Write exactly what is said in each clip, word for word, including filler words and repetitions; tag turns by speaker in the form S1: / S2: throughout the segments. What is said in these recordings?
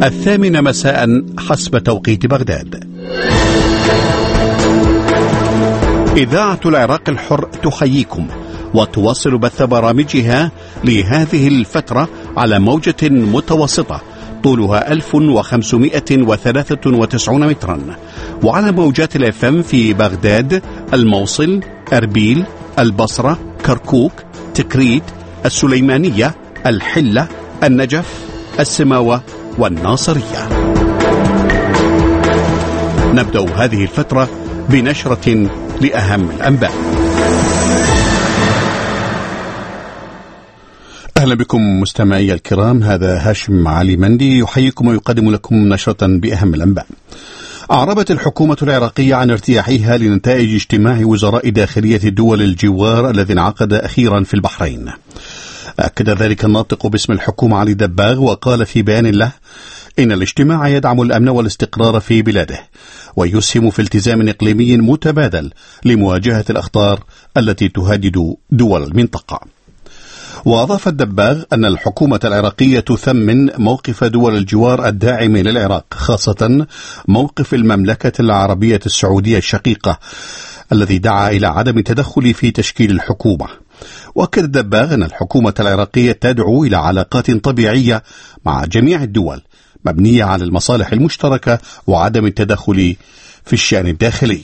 S1: الثامنة مساء حسب توقيت بغداد. إذاعة العراق الحر تحييكم وتواصل بث برامجها لهذه الفترة على موجة متوسطة طولها ألف وخمسمائة وثلاثة وتسعين مترا، وعلى موجات الاف ام في بغداد، الموصل، أربيل، البصرة، كركوك، تكريت، السليمانية، الحلة، النجف، السماوة والناصرية. نبدأ هذه الفترة بنشرة لأهم الأنباء. أهلا بكم مستمعي الكرام، هذا هاشم علي مندي يحييكم ويقدم لكم نشرة بأهم الأنباء. أعربت الحكومة العراقية عن ارتياحها لنتائج اجتماع وزراء داخلية دول الجوار الذي انعقد أخيرا في البحرين. أكد ذلك الناطق باسم الحكومة علي دباغ، وقال في بيان له إن الاجتماع يدعم الأمن والاستقرار في بلاده ويسهم في التزام إقليمي متبادل لمواجهة الأخطار التي تهدد دول المنطقة. وأضاف الدباغ أن الحكومة العراقية تثمن موقف دول الجوار الداعم للعراق، خاصة موقف المملكة العربية السعودية الشقيقة الذي دعا إلى عدم التدخل في تشكيل الحكومة. وأكد الدباغ أن الحكومة العراقية تدعو إلى علاقات طبيعية مع جميع الدول مبنية على المصالح المشتركة وعدم التدخل في الشأن الداخلي.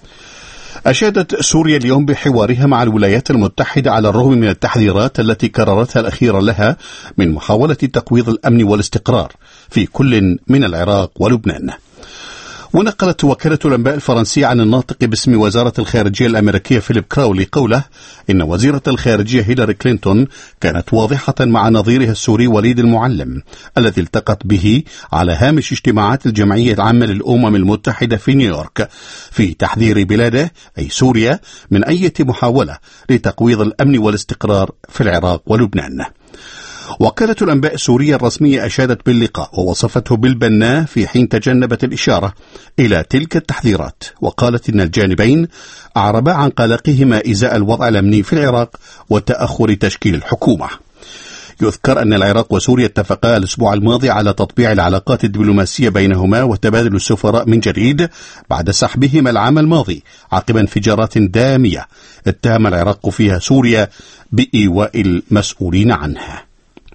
S1: أشادت سوريا اليوم بحوارها مع الولايات المتحدة على الرغم من التحذيرات التي كررتها الأخيرة لها من محاولة تقويض الأمن والاستقرار في كل من العراق ولبنان. ونقلت وكالة الأنباء الفرنسية عن الناطق باسم وزارة الخارجية الأمريكية فيليب كراولي قوله إن وزيرة الخارجية هيلاري كلينتون كانت واضحة مع نظيرها السوري وليد المعلم الذي التقت به على هامش اجتماعات الجمعية العامة للأمم المتحدة في نيويورك في تحذير بلاده أي سوريا من أي محاولة لتقويض الأمن والاستقرار في العراق ولبنان. وكالة الأنباء السورية الرسمية أشادت باللقاء ووصفته بالبناء في حين تجنبت الإشارة إلى تلك التحذيرات، وقالت إن الجانبين أعربا عن قلقهما إزاء الوضع الأمني في العراق وتأخر تشكيل الحكومة. يذكر أن العراق وسوريا اتفقا الأسبوع الماضي على تطبيع العلاقات الدبلوماسية بينهما وتبادل السفراء من جديد بعد سحبهما العام الماضي عقب انفجارات دامية اتهم العراق فيها سوريا بإيواء المسؤولين عنها.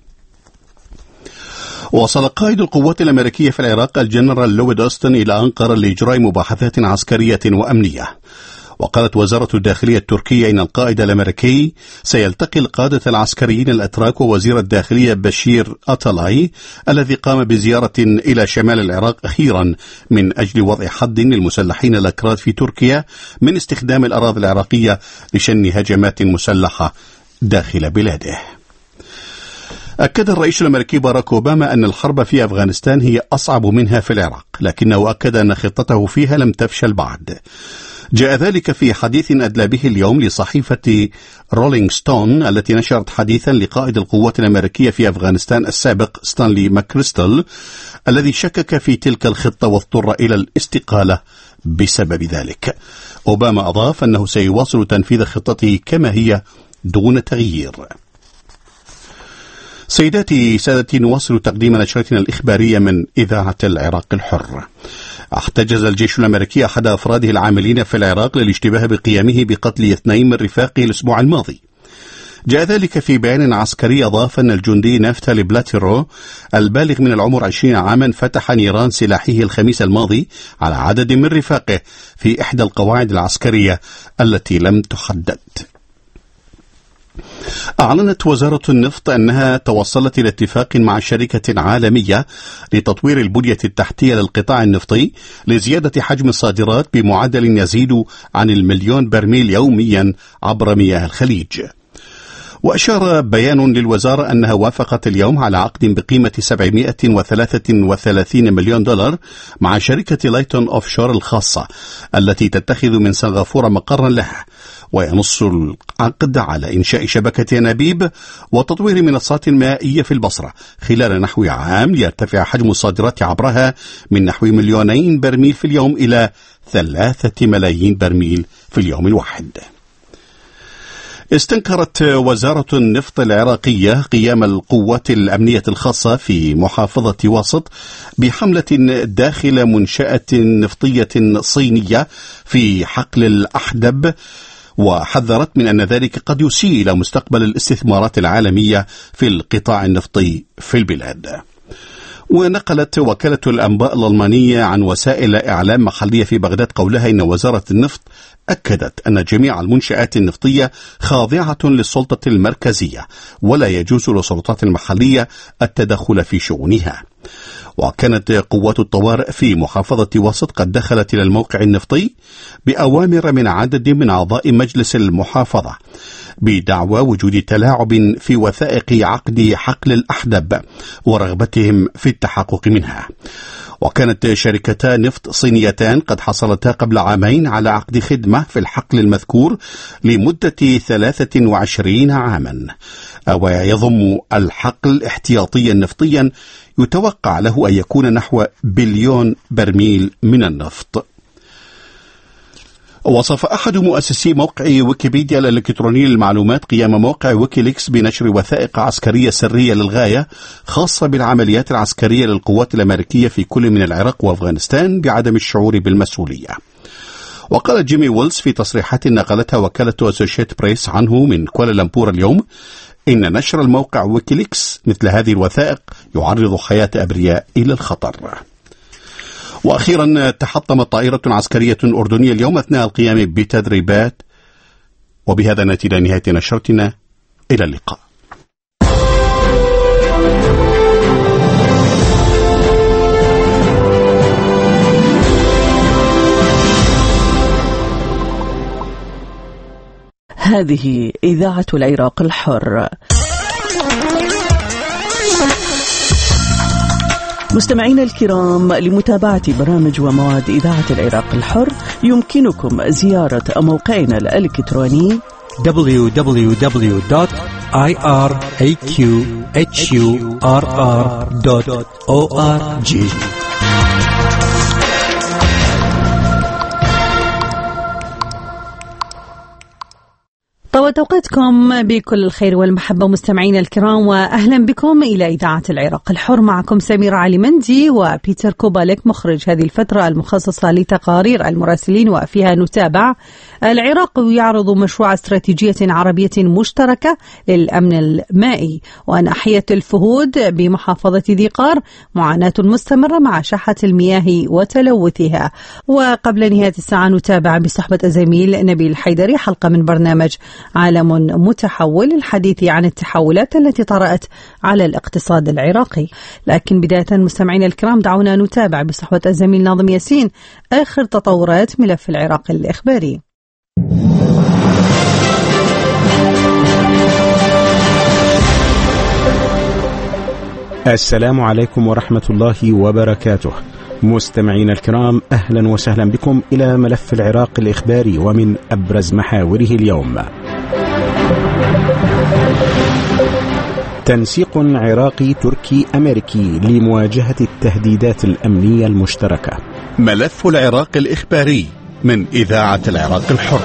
S1: وصل قائد القوات الأمريكية في العراق الجنرال لويد أوستن إلى أنقرة لإجراء مباحثات عسكرية وأمنية. وقالت وزارة الداخلية التركية إن القائد الأمريكي سيلتقي القادة العسكريين الأتراك ووزير الداخلية بشير أتالاي الذي قام بزيارة إلى شمال العراق أخيرا من أجل وضع حد للمسلحين الأكراد في تركيا من استخدام الأراضي العراقية لشن هجمات مسلحة داخل بلاده. أكد الرئيس الأمريكي باراك أوباما أن الحرب في أفغانستان هي أصعب منها في العراق، لكنه أكد أن خطته فيها لم تفشل بعد. جاء ذلك في حديث أدلى به اليوم لصحيفة رولينج ستون التي نشرت حديثا لقائد القوات الأمريكية في أفغانستان السابق ستانلي ماكريستل الذي شكك في تلك الخطة واضطر إلى الاستقالة بسبب ذلك. أوباما أضاف أنه سيواصل تنفيذ خطته كما هي دون تغيير. سيداتي سادتي، نواصل تقديم نشرتنا الإخبارية من إذاعة العراق الحر. احتجز الجيش الأمريكي أحد أفراده العاملين في العراق للاشتباه بقيامه بقتل اثنين من رفاقه الأسبوع الماضي. جاء ذلك في بيان عسكري أضاف أن الجندي نافتالي بلاتيرو البالغ من العمر عشرين عاما فتح نيران سلاحه الخميس الماضي على عدد من رفاقه في إحدى القواعد العسكرية التي لم تحدد. أعلنت وزارة النفط أنها توصلت إلى اتفاق مع شركة عالمية لتطوير البنية التحتية للقطاع النفطي لزيادة حجم الصادرات بمعدل يزيد عن المليون برميل يوميا عبر مياه الخليج. وأشار بيان للوزارة أنها وافقت اليوم على عقد بقيمة سبعمائة وثلاثة وثلاثين مليون دولار مع شركة لايتون أوفشور الخاصة التي تتخذ من سنغافورة مقرا لها، وينص العقد على إنشاء شبكة أنابيب وتطوير منصات مائية في البصرة خلال نحو عام ليرتفع حجم الصادرات عبرها من نحو مليونين برميل في اليوم إلى ثلاثة ملايين برميل في اليوم الواحد. استنكرت وزارة النفط العراقية قيام القوات الأمنية الخاصة في محافظة واسط بحملة داخل منشأة نفطية صينية في حقل الأحدب، وحذرت من أن ذلك قد يسيء إلى مستقبل الاستثمارات العالمية في القطاع النفطي في البلاد. ونقلت وكالة الأنباء الألمانية عن وسائل إعلام محلية في بغداد قولها إن وزارة النفط أكدت أن جميع المنشآت النفطية خاضعة للسلطة المركزية، ولا يجوز للسلطات المحلية التدخل في شؤونها. وكانت قوات الطوارئ في محافظة واسط قد دخلت إلى الموقع النفطي بأوامر من عدد من أعضاء مجلس المحافظة بدعوى وجود تلاعب في وثائق عقد حقل الأحدب ورغبتهم في التحقق منها. وكانت شركتا نفط صينيتان قد حصلتا قبل عامين على عقد خدمة في الحقل المذكور لمدة ثلاثة وعشرين عاما، ويضم الحقل احتياطيا نفطيا يتوقع له أن يكون نحو بليون برميل من النفط. وصف أحد مؤسسي موقع ويكيبيديا الإلكتروني للمعلومات قيام موقع ويكيليكس بنشر وثائق عسكرية سرية للغاية خاصة بالعمليات العسكرية للقوات الأمريكية في كل من العراق وأفغانستان بعدم الشعور بالمسؤولية. وقال جيمي ويلز في تصريحات نقلتها وكالة أسوشيت بريس عنه من كوالالمبور اليوم إن نشر الموقع ويكيليكس مثل هذه الوثائق يعرض حياة أبرياء إلى الخطر. وأخيرا تحطمت طائرة عسكرية أردنية اليوم أثناء القيام بتدريبات. وبهذا نأتي إلى نهاية نشرتنا، إلى اللقاء.
S2: هذه إذاعة العراق الحر. مستمعينا الكرام، لمتابعة برامج ومواد إذاعة العراق الحر يمكنكم زيارة موقعنا الإلكتروني
S3: دبليو دبليو دبليو دوت آي آر إيه كيو إتش يو آر آر دوت أو آر جي.
S4: طوت أوقاتكم بكل الخير والمحبة مستمعينا الكرام، وأهلا بكم إلى إذاعة العراق الحر. معكم سميرة علي مندي وبيتر كوباليك مخرج هذه الفترة المخصصة لتقارير المراسلين، وفيها نتابع العراق يعرض مشروع استراتيجية عربية مشتركة للأمن المائي، وناحية الفهود بمحافظة ذي قار معاناة مستمرة مع شحة المياه وتلوثها. وقبل نهاية الساعة نتابع بصحبة الزميل نبيل حيدري حلقة من برنامج عالم متحول الحديث عن التحولات التي طرأت على الاقتصاد العراقي. لكن بداية مستمعين الكرام دعونا نتابع بصحبة الزميل ناظم ياسين آخر تطورات ملف العراق الإخباري.
S5: السلام عليكم ورحمة الله وبركاته. مستمعين الكرام، أهلا وسهلا بكم إلى ملف العراق الإخباري ومن أبرز محاوره اليوم. تنسيق عراقي تركي أمريكي لمواجهة التهديدات الأمنية المشتركة.
S1: ملف العراق الإخباري من إذاعة العراق الحر.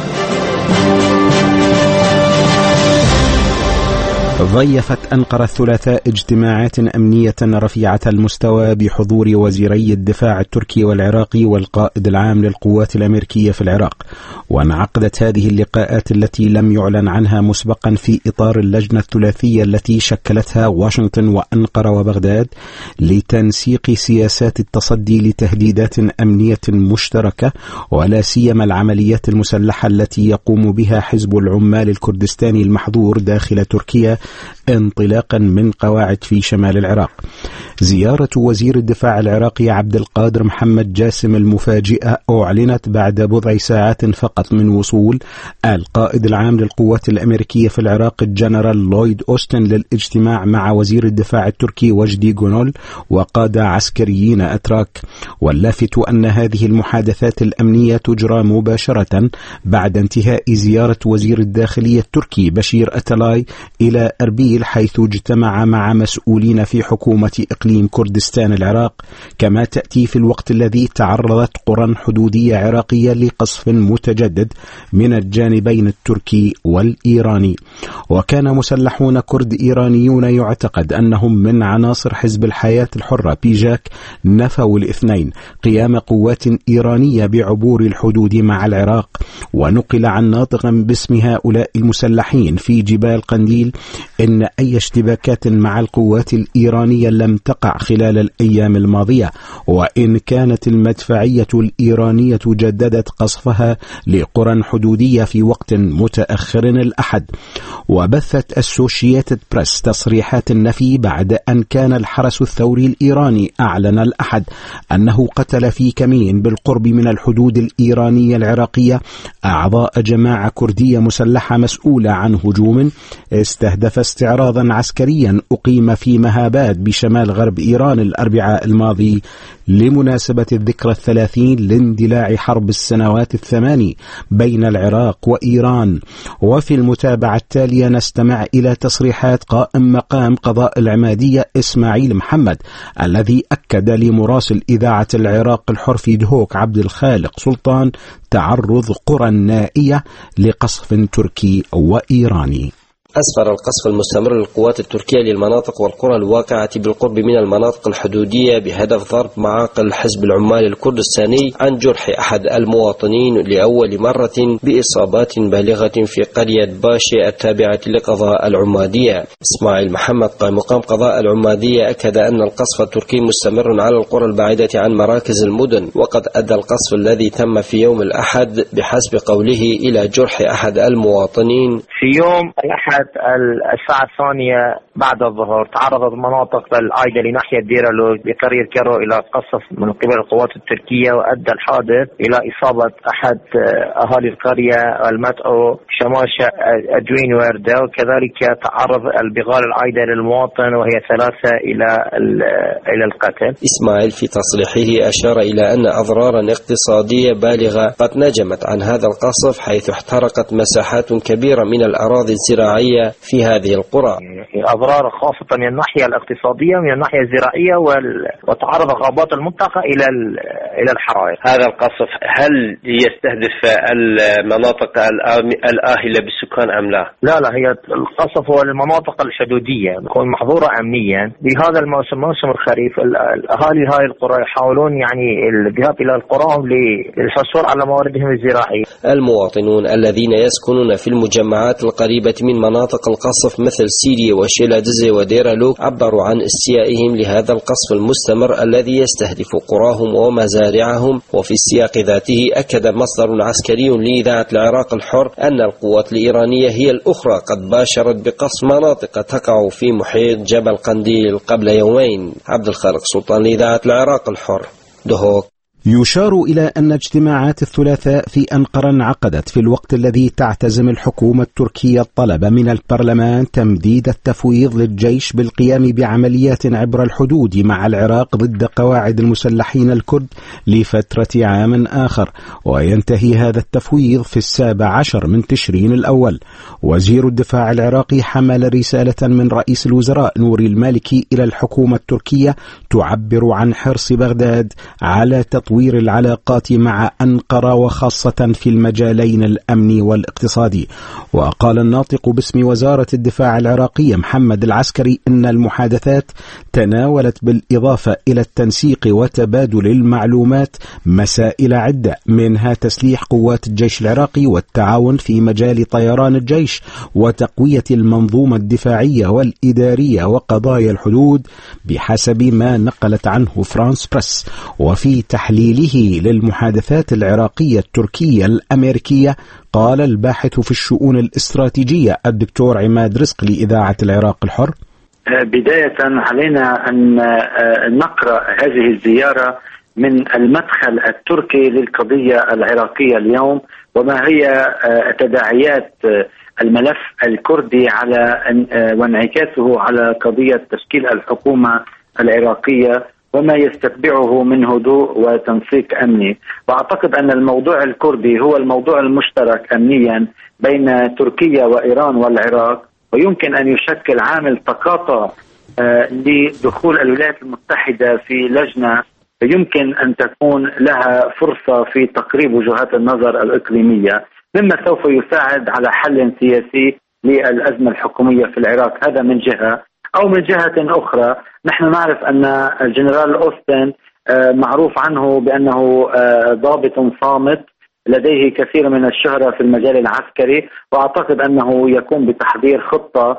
S5: ضيفت أنقرة الثلاثاء اجتماعات أمنية رفيعة المستوى بحضور وزيري الدفاع التركي والعراقي والقائد العام للقوات الأمريكية في العراق. وانعقدت هذه اللقاءات التي لم يعلن عنها مسبقا في إطار اللجنة الثلاثية التي شكلتها واشنطن وأنقرة وبغداد لتنسيق سياسات التصدي لتهديدات أمنية مشتركة، ولا سيما العمليات المسلحة التي يقوم بها حزب العمال الكردستاني المحظور داخل تركيا انطلاقا من قواعد في شمال العراق. زيارة وزير الدفاع العراقي عبد القادر محمد جاسم المفاجئة أعلنت بعد بضع ساعات فقط من وصول القائد العام للقوات الأمريكية في العراق الجنرال لويد أوستن للاجتماع مع وزير الدفاع التركي وجدي جونول وقادة عسكريين أتراك. واللافت أن هذه المحادثات الأمنية تجرى مباشرة بعد انتهاء زيارة وزير الداخلية التركي بشير أتلاي إلى أربيل، حيث اجتمع مع مسؤولين في حكومة إقليم كردستان العراق، كما تأتي في الوقت الذي تعرضت قرى حدودية عراقية لقصف متجدد من الجانبين التركي والإيراني. وكان مسلحون كرد إيرانيون يعتقد أنهم من عناصر حزب الحياة الحرة بيجاك نفوا الاثنين قيام قوات إيرانية بعبور الحدود مع العراق. ونقل عن ناطق باسم هؤلاء المسلحين في جبال قنديل إن أي اشتباكات مع القوات الإيرانية لم تقع خلال الأيام الماضية، وإن كانت المدفعية الإيرانية جددت قصفها لقرى حدودية في وقت متأخر الأحد. وبثت السوشيتد بريس تصريحات النفي بعد أن كان الحرس الثوري الإيراني أعلن الأحد أنه قتل في كمين بالقرب من الحدود الإيرانية العراقية أعضاء جماعة كردية مسلحة مسؤولة عن هجوم استهدف استعراضا عسكريا أقيم في مهاباد بشمال غرب إيران الأربعاء الماضي لمناسبة الذكرى الثلاثين لاندلاع حرب السنوات الثماني بين العراق وإيران. وفي المتابعة التالية نستمع إلى تصريحات قائم مقام قضاء العمادية إسماعيل محمد، الذي أكد لمراسل إذاعة العراق الحر في دهوك عبد الخالق سلطان تعرض قرى نائية لقصف تركي وإيراني.
S6: أسفر القصف المستمر للقوات التركية للمناطق والقرى الواقعة بالقرب من المناطق الحدودية بهدف ضرب معاقل حزب العمال الكردستاني عن جرح أحد المواطنين لأول مرة بإصابات بالغة في قرية باشي التابعة لقضاء العمادية. إسماعيل محمد قائم مقام قضاء العمادية أكد أن القصف التركي مستمر على القرى البعيدة عن مراكز المدن، وقد أدى القصف الذي تم في يوم الأحد بحسب قوله إلى جرح أحد المواطنين.
S7: في يوم الأحد الساعة الثانية بعد الظهر تعرضت مناطق العائدة لناحية ديرالوج بقرية كيرو إلى قصف من قبل القوات التركية، وأدى الحادث إلى إصابة أحد أهالي القرية المدعو شماشة أجوين وردة، وكذلك تعرض البغال العائدة للمواطن وهي ثلاثة إلى إلى القتل.
S6: إسماعيل في تصريحه أشار إلى أن أضرارا اقتصادية بالغة قد نجمت عن هذا القصف، حيث احترقت مساحات كبيرة من الأراضي الزراعية في هذه القرى.
S7: أضرار خاصة من الناحية الاقتصادية ومن الناحية الزراعية، وتعرض غابات المنطقة إلى إلى الحرائق.
S8: هذا القصف هل يستهدف المناطق الآهلة بالسكان أم لا؟
S7: لا لا، هي القصف هو المناطق الحدودية تكون محظورة أمنيا. بهذا الموسم موسم الخريف الأهالي هاي القرى يحاولون يعني الذهاب إلى القرى للحصول على مواردهم الزراعية.
S6: المواطنون الذين يسكنون في المجمعات القريبة من مناطق القصف مثل سيريا وشيلادزي وديرالوك عبروا عن استيائهم لهذا القصف المستمر الذي يستهدف قراهم ومزارعهم. وفي السياق ذاته أكد مصدر عسكري لإذاعة العراق الحر أن القوات الإيرانية هي الأخرى قد باشرت بقصف مناطق تقع في محيط جبل قنديل قبل يومين. عبد الخالق سلطان لإذاعة العراق الحر، دهوك.
S5: يشار إلى أن اجتماعات الثلاثاء في أنقرة انعقدت في الوقت الذي تعتزم الحكومة التركية الطلب من البرلمان تمديد التفويض للجيش بالقيام بعمليات عبر الحدود مع العراق ضد قواعد المسلحين الكرد لفترة عام آخر، وينتهي هذا التفويض في السابع عشر من تشرين الأول. وزير الدفاع العراقي حمل رسالة من رئيس الوزراء نوري المالكي إلى الحكومة التركية تعبر عن حرص بغداد على تطوير تطوير العلاقات مع أنقرة، وخاصة في المجالين الأمني والاقتصادي. وقال الناطق باسم وزارة الدفاع العراقية محمد العسكري إن المحادثات تناولت بالإضافة إلى التنسيق وتبادل المعلومات مسائل عدة، منها تسليح قوات الجيش العراقي والتعاون في مجال طيران الجيش وتقوية المنظومة الدفاعية والإدارية وقضايا الحدود بحسب ما نقلت عنه فرانس بريس. وفي تحليله للمحادثات العراقية التركية الأمريكية قال الباحث في الشؤون الاستراتيجية الدكتور عماد رزق لإذاعة العراق الحر:
S9: بداية علينا أن نقرأ هذه الزيارة من المدخل التركي للقضية العراقية اليوم، وما هي تداعيات الملف الكردي على وانعكاسه على قضية تشكيل الحكومة العراقية وما يستتبعه من هدوء وتنسيق أمني. وأعتقد أن الموضوع الكردي هو الموضوع المشترك أمنيا بين تركيا وإيران والعراق، ويمكن أن يشكل عامل تقاطع لدخول الولايات المتحدة في لجنة يمكن أن تكون لها فرصة في تقريب وجهات النظر الإقليمية، مما سوف يساعد على حل سياسي للأزمة الحكومية في العراق. هذا من جهة، أو من جهة أخرى نحن نعرف أن الجنرال أوستن معروف عنه بأنه ضابط صامت لديه كثير من الشهرة في المجال العسكري، وأعتقد أنه يقوم بتحضير خطة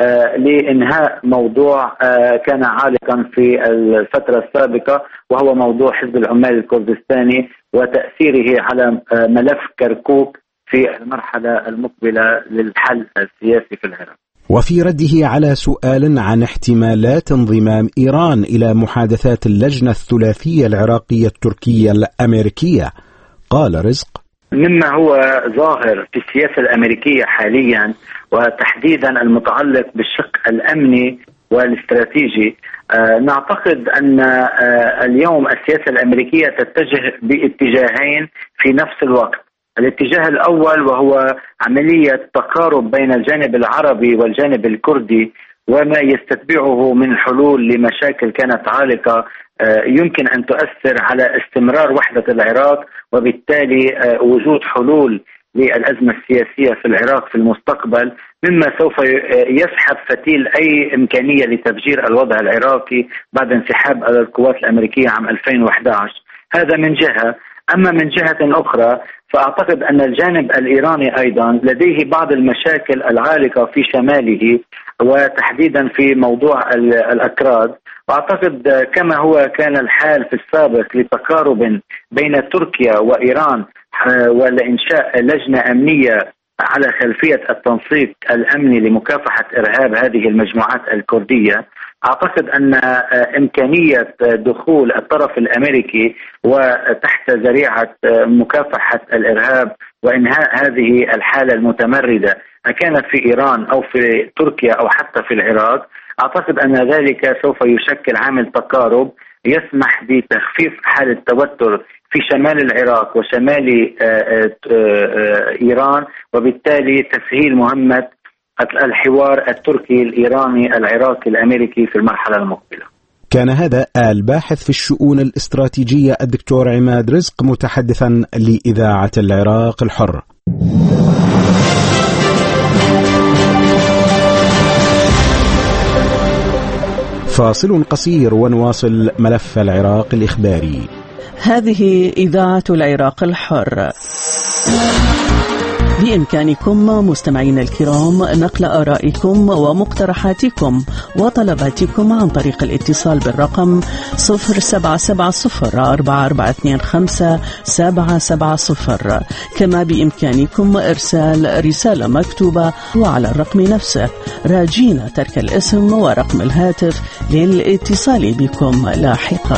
S9: لإنهاء موضوع كان عالقا في الفترة السابقة، وهو موضوع حزب العمال الكردستاني وتأثيره على ملف كركوك في المرحلة المقبلة للحل السياسي في العراق.
S5: وفي رده على سؤال عن احتمالات انضمام إيران إلى محادثات اللجنة الثلاثية العراقية التركية الأمريكية، قال رزق:
S9: مما هو ظاهر في السياسة الأمريكية حاليا، وتحديدا المتعلق بالشق الأمني والاستراتيجي، آه نعتقد أن آه اليوم السياسة الأمريكية تتجه باتجاهين في نفس الوقت. الاتجاه الأول وهو عملية تقارب بين الجانب العربي والجانب الكردي، وما يستتبعه من حلول لمشاكل كانت عالقة يمكن أن تؤثر على استمرار وحدة العراق، وبالتالي وجود حلول للأزمة السياسية في العراق في المستقبل، مما سوف يسحب فتيل أي إمكانية لتفجير الوضع العراقي بعد انسحاب القوات الأمريكية عام ألفين وأحد عشر. هذا من جهة. أما من جهة أخرى فأعتقد أن الجانب الإيراني أيضا لديه بعض المشاكل العالقة في شماله، وتحديدا في موضوع الأكراد. وأعتقد كما هو كان الحال في السابق لتقارب بين تركيا وإيران ولإنشاء لجنة أمنية على خلفية التنسيق الأمني لمكافحة إرهاب هذه المجموعات الكردية، أعتقد أن إمكانية دخول الطرف الأمريكي وتحت ذريعة مكافحة الإرهاب وإنهاء هذه الحالة المتمردة كانت في إيران أو في تركيا أو حتى في العراق، أعتقد أن ذلك سوف يشكل عامل تقارب يسمح بتخفيف حالة التوتر في شمال العراق وشمال إيران، وبالتالي تسهيل مهمة الحوار التركي الإيراني العراقي الأمريكي في المرحلة المقبلة.
S5: كان هذا الباحث في الشؤون الاستراتيجية الدكتور عماد رزق متحدثا لإذاعة العراق الحر. فاصل قصير ونواصل ملف العراق الإخباري.
S2: هذه إذاعة العراق الحر. بإمكانكم مستمعين الكرام نقل آرائكم ومقترحاتكم وطلباتكم عن طريق الاتصال بالرقم صفر سبعة سبعة صفر أربعة أربعة اثنين خمسة سبعة سبعة صفر. كما بإمكانكم إرسال رسالة مكتوبة وعلى الرقم نفسه، راجين ترك الاسم ورقم الهاتف للاتصال بكم لاحقا.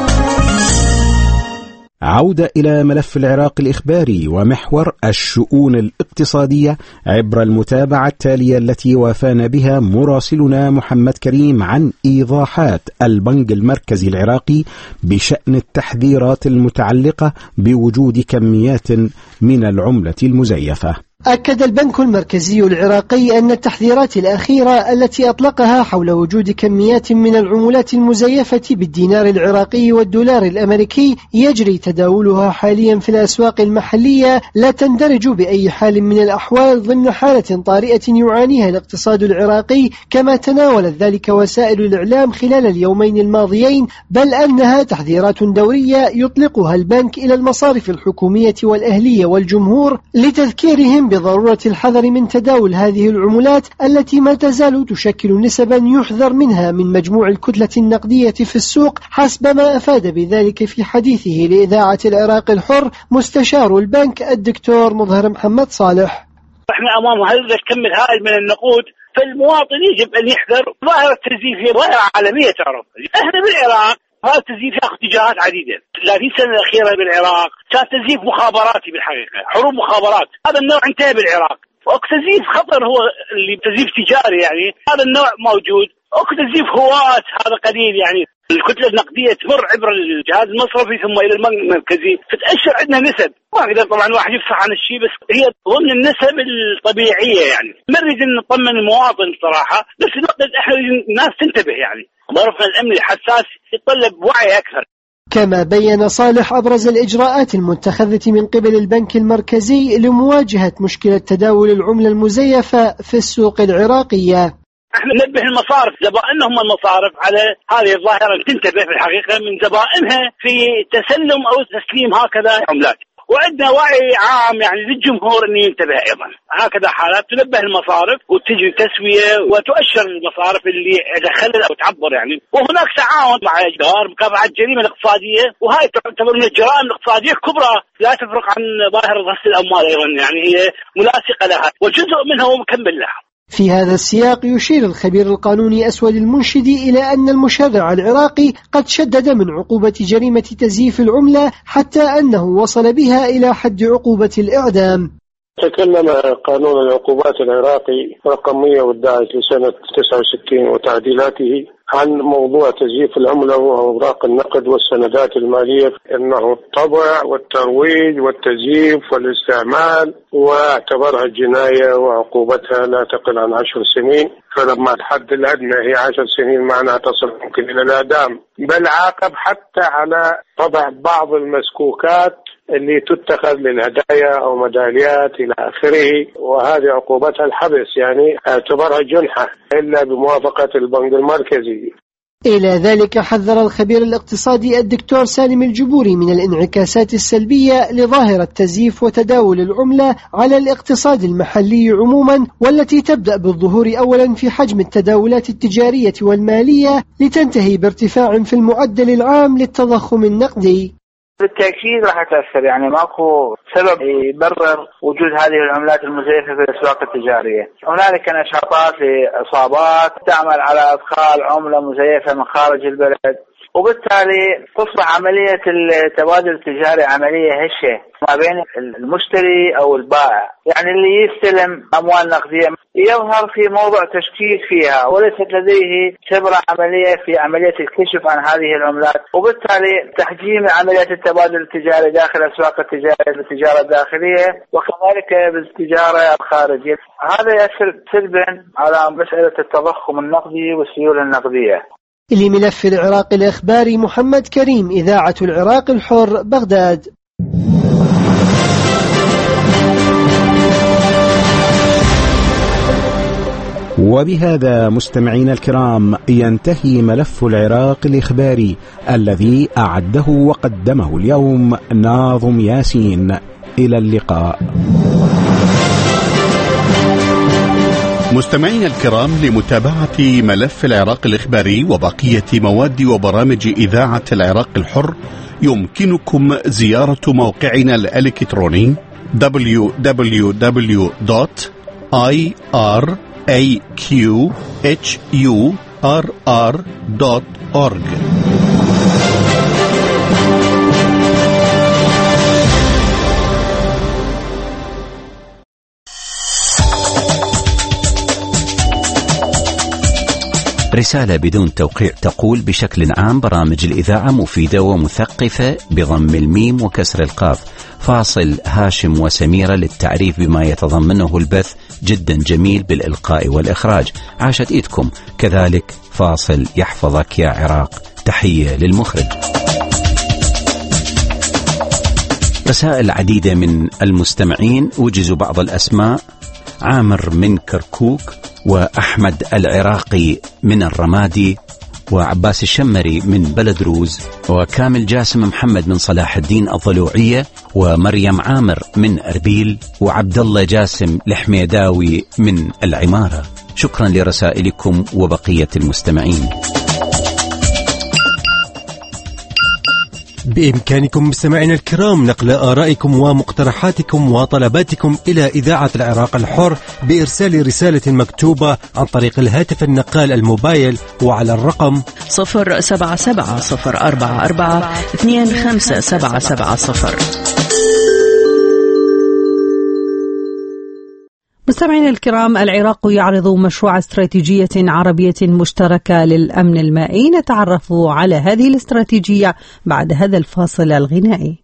S5: عودة إلى ملف العراق الإخباري ومحور الشؤون الاقتصادية عبر المتابعة التالية التي وافانا بها مراسلنا محمد كريم عن إيضاحات البنك المركزي العراقي بشأن التحذيرات المتعلقة بوجود كميات من العملة المزيفة.
S10: أكد البنك المركزي العراقي أن التحذيرات الأخيرة التي أطلقها حول وجود كميات من العملات المزيفة بالدينار العراقي والدولار الأمريكي يجري تداولها حاليا في الأسواق المحلية لا تندرج بأي حال من الأحوال ضمن حالة طارئة يعانيها الاقتصاد العراقي كما تناولت ذلك وسائل الإعلام خلال اليومين الماضيين، بل أنها تحذيرات دورية يطلقها البنك إلى المصارف الحكومية والأهلية والجمهور لتذكيرهم بضرورة الحذر من تداول هذه العملات التي ما تزال تشكل نسبا يحذر منها من مجموع الكتلة النقدية في السوق، حسب ما أفاد بذلك في حديثه لإذاعة العراق الحر مستشار البنك الدكتور مظهر محمد صالح.
S11: احنا امام هذا الكم الهائل من النقود، فالمواطن يجب ان يحذر. ظاهرة التزييف ظاهرة عالمية تعرف. احنا بالعراق هذا التزييف ياخذ اتجاهات عديدة. لا في السنة الأخيرة بالعراق كان تزييف مخابراتي بالحقيقة، حروب مخابرات، هذا النوع انتهى بالعراق. واكو تزييف خطر هو اللي تزييف تجاري، يعني هذا النوع موجود. اكو تزييف هواة هذا قليل، يعني الكتلة النقدية تمر عبر الجهاز المصرفي ثم إلى البنك المركزي، فتأشر عندنا نسب. ما أقدر طبعا واحد يفصح عن الشيء، بس هي ضمن النسب الطبيعية. يعني ما نريد أن نطمن المواطن صراحة، بس نقدر إحنا الناس تنتبه. يعني موقفنا الأمني حساس يتطلب وعي أكثر.
S10: كما بين صالح أبرز الإجراءات المتخذة من قبل البنك المركزي لمواجهة مشكلة تداول العملة المزيفة في السوق العراقية.
S11: احنا ننبه المصارف، زبائنهم المصارف، على هذه الظاهرة تنتبه في الحقيقة من زبائنها في تسلم أو تسليم هكذا عملات، وعندنا وعي عام يعني للجمهور أن ينتبه أيضا. هكذا حالات تنبه المصارف وتجري تسوية وتؤشر المصارف اللي دخلت أو تعبر يعني. وهناك تعاون مع إدارة مكافحة الجريمة الاقتصادية، وهي تعتبر من الجرائم الاقتصادية الكبرى، لا تفرق عن ظاهرة غسل الأموال أيضا، يعني هي ملاصقة لها وجزء منها ومكمل لها.
S10: في هذا السياق يشير الخبير القانوني أسود المنشدي إلى أن المشرع العراقي قد شدد من عقوبة جريمة تزييف العملة حتى أنه وصل بها إلى حد عقوبة الإعدام.
S12: تكلم قانون العقوبات العراقي رقم مئة وأحد عشر لسنة تسعة وستين وتعديلاته عن موضوع تزييف العملة وأوراق النقد والسندات المالية، أنه الطبع والترويج والتزييف والاستعمال، واعتبرها جناية وعقوبتها لا تقل عن عشر سنين. فلما الحد الأدنى هي عشر سنين معناها تصل ممكن إلى الإعدام، بل عاقب حتى على طبع بعض المسكوكات اللي تتخذ للهدايا أو ميداليات إلى آخره، وهذه عقوبتها الحبس، يعني اعتبرها جنحة إلا بموافقة البنك المركزي.
S10: إلى ذلك حذر الخبير الاقتصادي الدكتور سالم الجبوري من الانعكاسات السلبية لظاهرة تزييف وتداول العملة على الاقتصاد المحلي عموما، والتي تبدأ بالظهور أولا في حجم التداولات التجارية والمالية لتنتهي بارتفاع في المعدل العام للتضخم النقدي.
S13: بالتأكيد راح تأثر، يعني ماكو سبب يبرر وجود هذه العملات المزيفة في الأسواق التجارية. هنالك نشاطات لعصابات تعمل على إدخال عملة مزيفة من خارج البلد، وبالتالي تصبح عملية التبادل التجاري عملية هشة ما بين المشتري أو البائع. يعني اللي يستلم أموال نقدية يظهر في موضع تشكيك فيها، وليست لديه خبرة عملية في عملية الكشف عن هذه العملات، وبالتالي تحجيم عملية التبادل التجاري داخل أسواق التجارة التجارة الداخلية وكذلك بالتجارة الخارجية. هذا يأثر سلبا على مسألة التضخم النقدي والسيولة النقدية.
S10: لملف العراق الإخباري محمد كريم، إذاعة العراق الحر، بغداد.
S5: وبهذا مستمعينا الكرام ينتهي ملف العراق الإخباري الذي أعده وقدمه اليوم ناظم ياسين. إلى اللقاء.
S1: مستمعينا الكرام، لمتابعة ملف العراق الإخباري وبقية مواد وبرامج إذاعة العراق الحر يمكنكم زيارة موقعنا الإلكتروني دبليو دبليو دبليو دوت آي آر إيه كيو إتش يو آر آر دوت أورج.
S14: رسالة بدون توقيع تقول: بشكل عام برامج الإذاعة مفيدة ومثقفة بضم الميم وكسر القاف. فاصل هاشم وسميرة للتعريف بما يتضمنه البث جدا جميل بالإلقاء والإخراج. عاشت إيدكم. كذلك فاصل يحفظك يا عراق. تحية للمخرج. رسائل عديدة من المستمعين، وجزوا بعض الأسماء: عامر من كركوك، وأحمد العراقي من الرمادي، وعباس الشمري من بلد روز، وكامل جاسم محمد من صلاح الدين الضلوعية، ومريم عامر من أربيل، وعبد الله جاسم الحميداوي من العمارة. شكرا لرسائلكم وبقية المستمعين.
S3: بإمكانكم مستمعينا الكرام نقل آرائكم ومقترحاتكم وطلباتكم إلى إذاعة العراق الحر بإرسال رسالة مكتوبة عن طريق الهاتف النقال الموبايل وعلى الرقم
S2: صفر سبعة سبعة صفر أربعة أربعة اثنين خمسة سبعة سبعة صفر.
S4: مستمعينا الكرام، العراق يعرض مشروع استراتيجية عربية مشتركة للأمن المائي. نتعرف على هذه الاستراتيجية بعد هذا الفاصل الغنائي.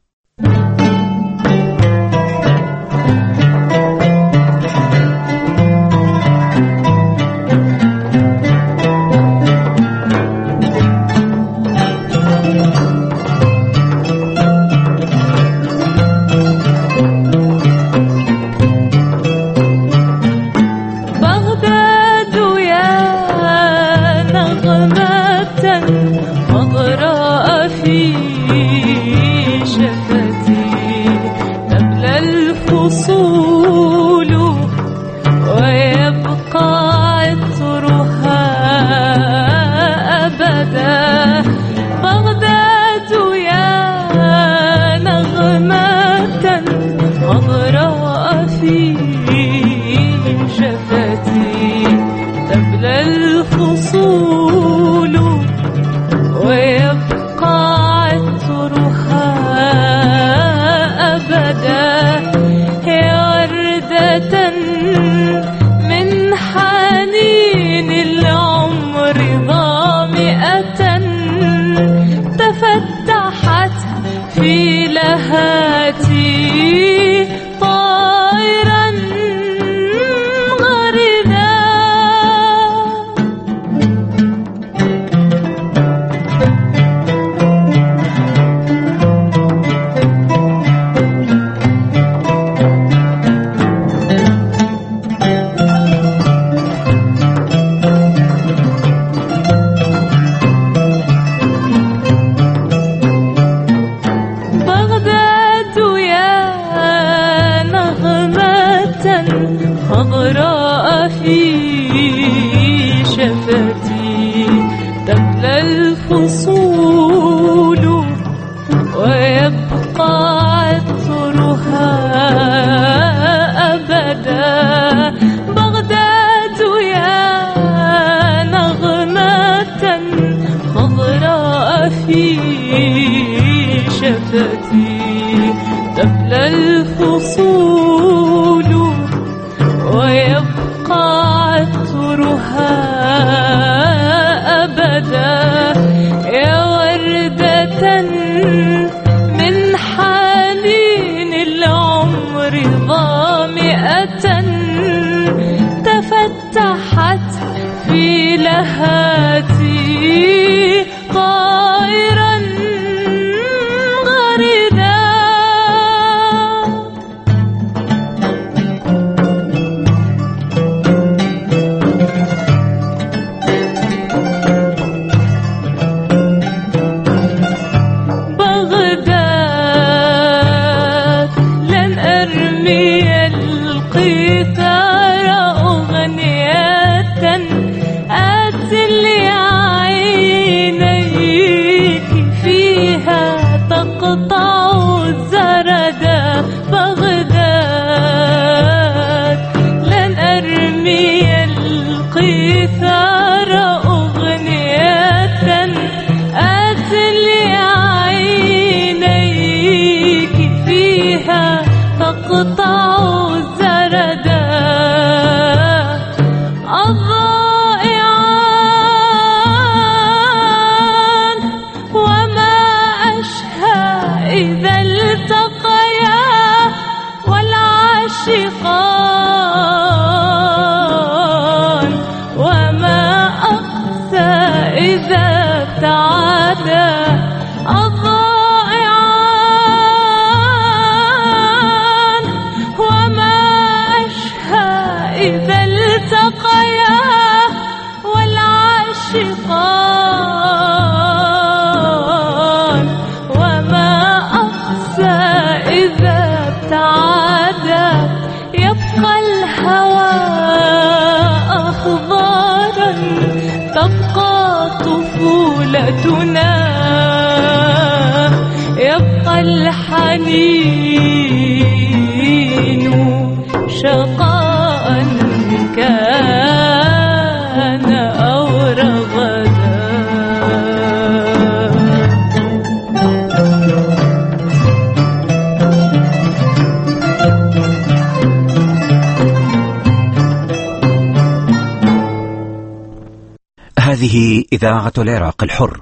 S14: هذه إذاعة العراق الحر.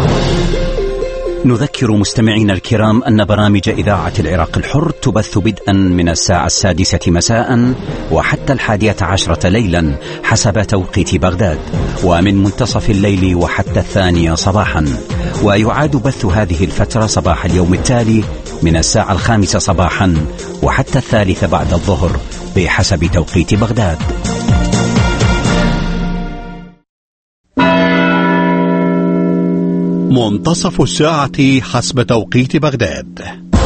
S14: نذكر مستمعينا الكرام أن برامج إذاعة العراق الحر تبث بدءا من الساعة السادسة مساء وحتى الحادية عشرة ليلا حسب توقيت بغداد، ومن منتصف الليل وحتى الثانية صباحا، ويعاد بث هذه الفترة صباح اليوم التالي من الساعة الخامسة صباحا وحتى الثالثة بعد الظهر بحسب توقيت بغداد.
S1: منتصف الساعة حسب توقيت بغداد.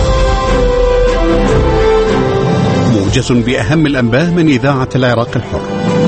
S1: موجز بأهم الأنباء من إذاعة العراق الحر.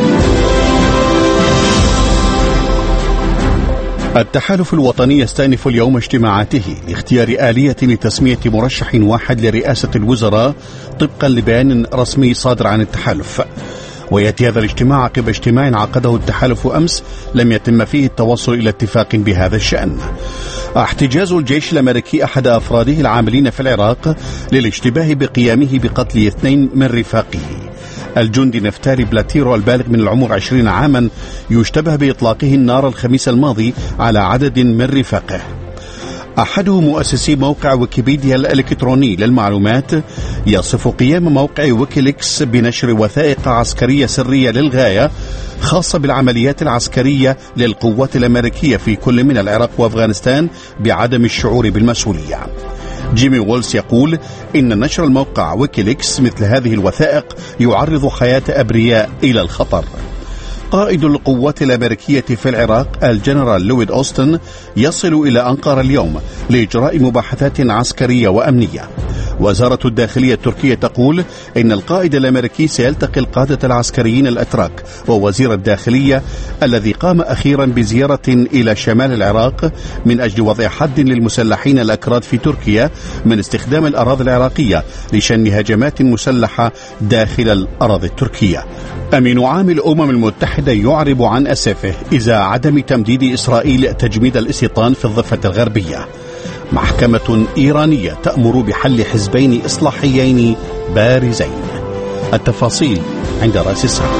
S1: التحالف الوطني يستأنف اليوم اجتماعاته لاختيار آلية لتسمية مرشح واحد لرئاسة الوزراء طبقا لبيان رسمي صادر عن التحالف. ويأتي هذا الاجتماع عقب اجتماع عقده التحالف أمس لم يتم فيه التوصل إلى اتفاق بهذا الشأن. احتجاز الجيش الأمريكي أحد أفراده العاملين في العراق للاشتباه بقيامه بقتل اثنين من رفاقه. الجندي نفتالي بلاتيرو البالغ من العمر عشرين عاما يشتبه بإطلاقه النار الخميس الماضي على عدد من رفاقه. أحد مؤسسي موقع ويكيبيديا الإلكتروني للمعلومات يصف قيام موقع ويكيليكس بنشر وثائق عسكرية سرية للغاية خاصة بالعمليات العسكرية للقوات الأمريكية في كل من العراق وأفغانستان بعدم الشعور بالمسؤولية. جيمي وولز يقول إن نشر الموقع ويكيليكس مثل هذه الوثائق يعرض حياة أبرياء إلى الخطر. قائد القوات الأمريكية في العراق الجنرال لويد أوستن يصل إلى أنقرة اليوم لإجراء مباحثات عسكرية وأمنية. وزارة الداخلية التركية تقول إن القائد الأمريكي سيلتقي القادة العسكريين الأتراك ووزير الداخلية الذي قام أخيرا بزيارة إلى شمال العراق من أجل وضع حد للمسلحين الأكراد في تركيا من استخدام الأراضي العراقية لشن هجمات مسلحة داخل الأراضي التركية. أمين عام الأمم المتحدة يعرب عن أسفه إذا عدم تمديد إسرائيل تجميد الاستيطان في الضفة الغربية. محكمة إيرانية تأمر بحل حزبين إصلاحيين بارزين. التفاصيل عند رأس الساعة.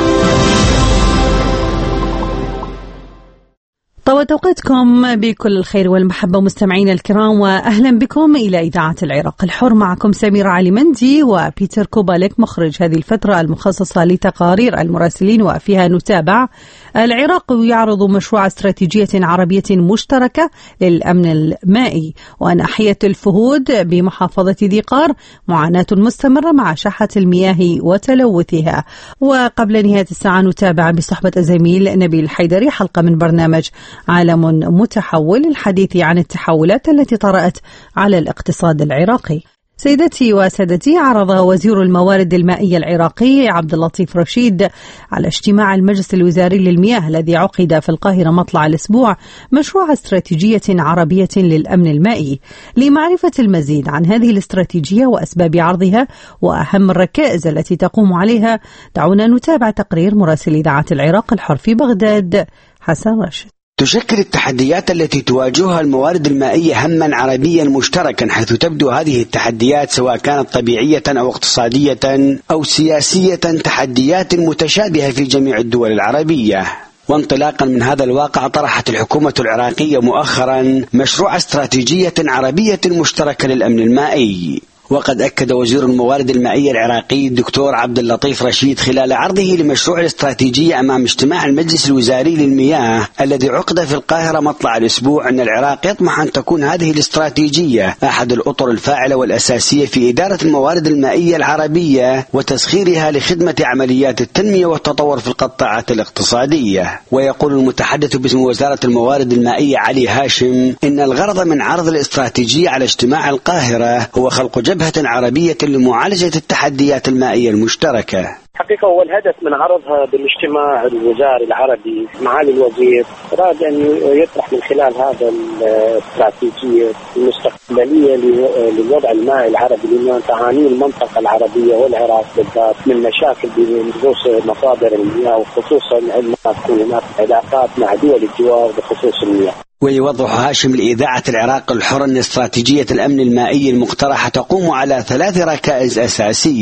S4: طوى توقيتكم بكل الخير والمحبة مستمعينا الكرام، وأهلا بكم إلى إذاعة العراق الحر. معكم سميرة علي مندي وبيتر كوباليك مخرج هذه الفترة المخصصة لتقارير المراسلين، وفيها نتابع العراق يعرض مشروع استراتيجية عربية مشتركة للأمن المائي، وناحية الفهود بمحافظة ذي قار معاناة مستمرة مع شحة المياه وتلوثها. وقبل نهاية الساعة نتابع بصحبة الزميل نبيل حيدري حلقة من برنامج عالم متحول الحديث عن التحولات التي طرأت على الاقتصاد العراقي. سيدتي وسادتي، عرض وزير الموارد المائية العراقي عبد اللطيف رشيد على اجتماع المجلس الوزاري للمياه الذي عقد في القاهرة مطلع الأسبوع مشروع استراتيجية عربية للأمن المائي. لمعرفة المزيد عن هذه الاستراتيجية وأسباب عرضها وأهم الركائز التي تقوم عليها، دعونا نتابع تقرير مراسل إذاعة العراق الحر في بغداد حسن راشد.
S15: تشكل التحديات التي تواجهها الموارد المائية هما عربيا مشتركا، حيث تبدو هذه التحديات سواء كانت طبيعية أو اقتصادية أو سياسية تحديات متشابهة في جميع الدول العربية. وانطلاقا من هذا الواقع طرحت الحكومة العراقية مؤخرا مشروع استراتيجية عربية مشتركة للأمن المائي. وقد أكد وزير الموارد المائية العراقي الدكتور عبد اللطيف رشيد خلال عرضه لمشروع الاستراتيجية أمام اجتماع المجلس الوزاري للمياه الذي عقد في القاهرة مطلع الأسبوع أن العراق يطمح أن تكون هذه الاستراتيجية أحد الأطر الفاعلة والأساسية في إدارة الموارد المائية العربية وتسخيرها لخدمة عمليات التنمية والتطور في القطاعات الاقتصادية. ويقول المتحدث باسم وزارة الموارد المائية علي هاشم إن الغرض من عرض الاستراتيجية على اجتماع القاهرة هو خلق جبهة عربية لمعالجة التحديات المائية المشتركة.
S16: حقيقة هو الهدف من عرضها بالاجتماع الوزاري العربي. معالي الوزير راد أن يطرح من خلال هذا الاستراتيجية المستقبلية للوضع المائي العربي، لأن تعاني المنطقة العربية والعراق بالذات من مشاكل بخصوص مصادر المياه، وخصوصا عندما تكون هناك علاقات مع دول الجوار بخصوص المياه.
S15: ويوضح هاشم لإذاعة العراق الحر أن استراتيجية الأمن المائي المقترحة تقوم على ثلاث ركائز أساسية.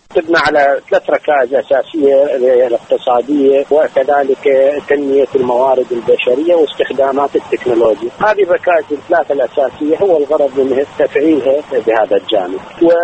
S16: تبنى على ثلاث ركائز أساسية: الاقتصادية وكذلك تنمية الموارد البشرية واستخدامات التكنولوجيا. هذه الركائز الثلاثة الأساسية هو الغرض من تفعيلها بهذا الجانب،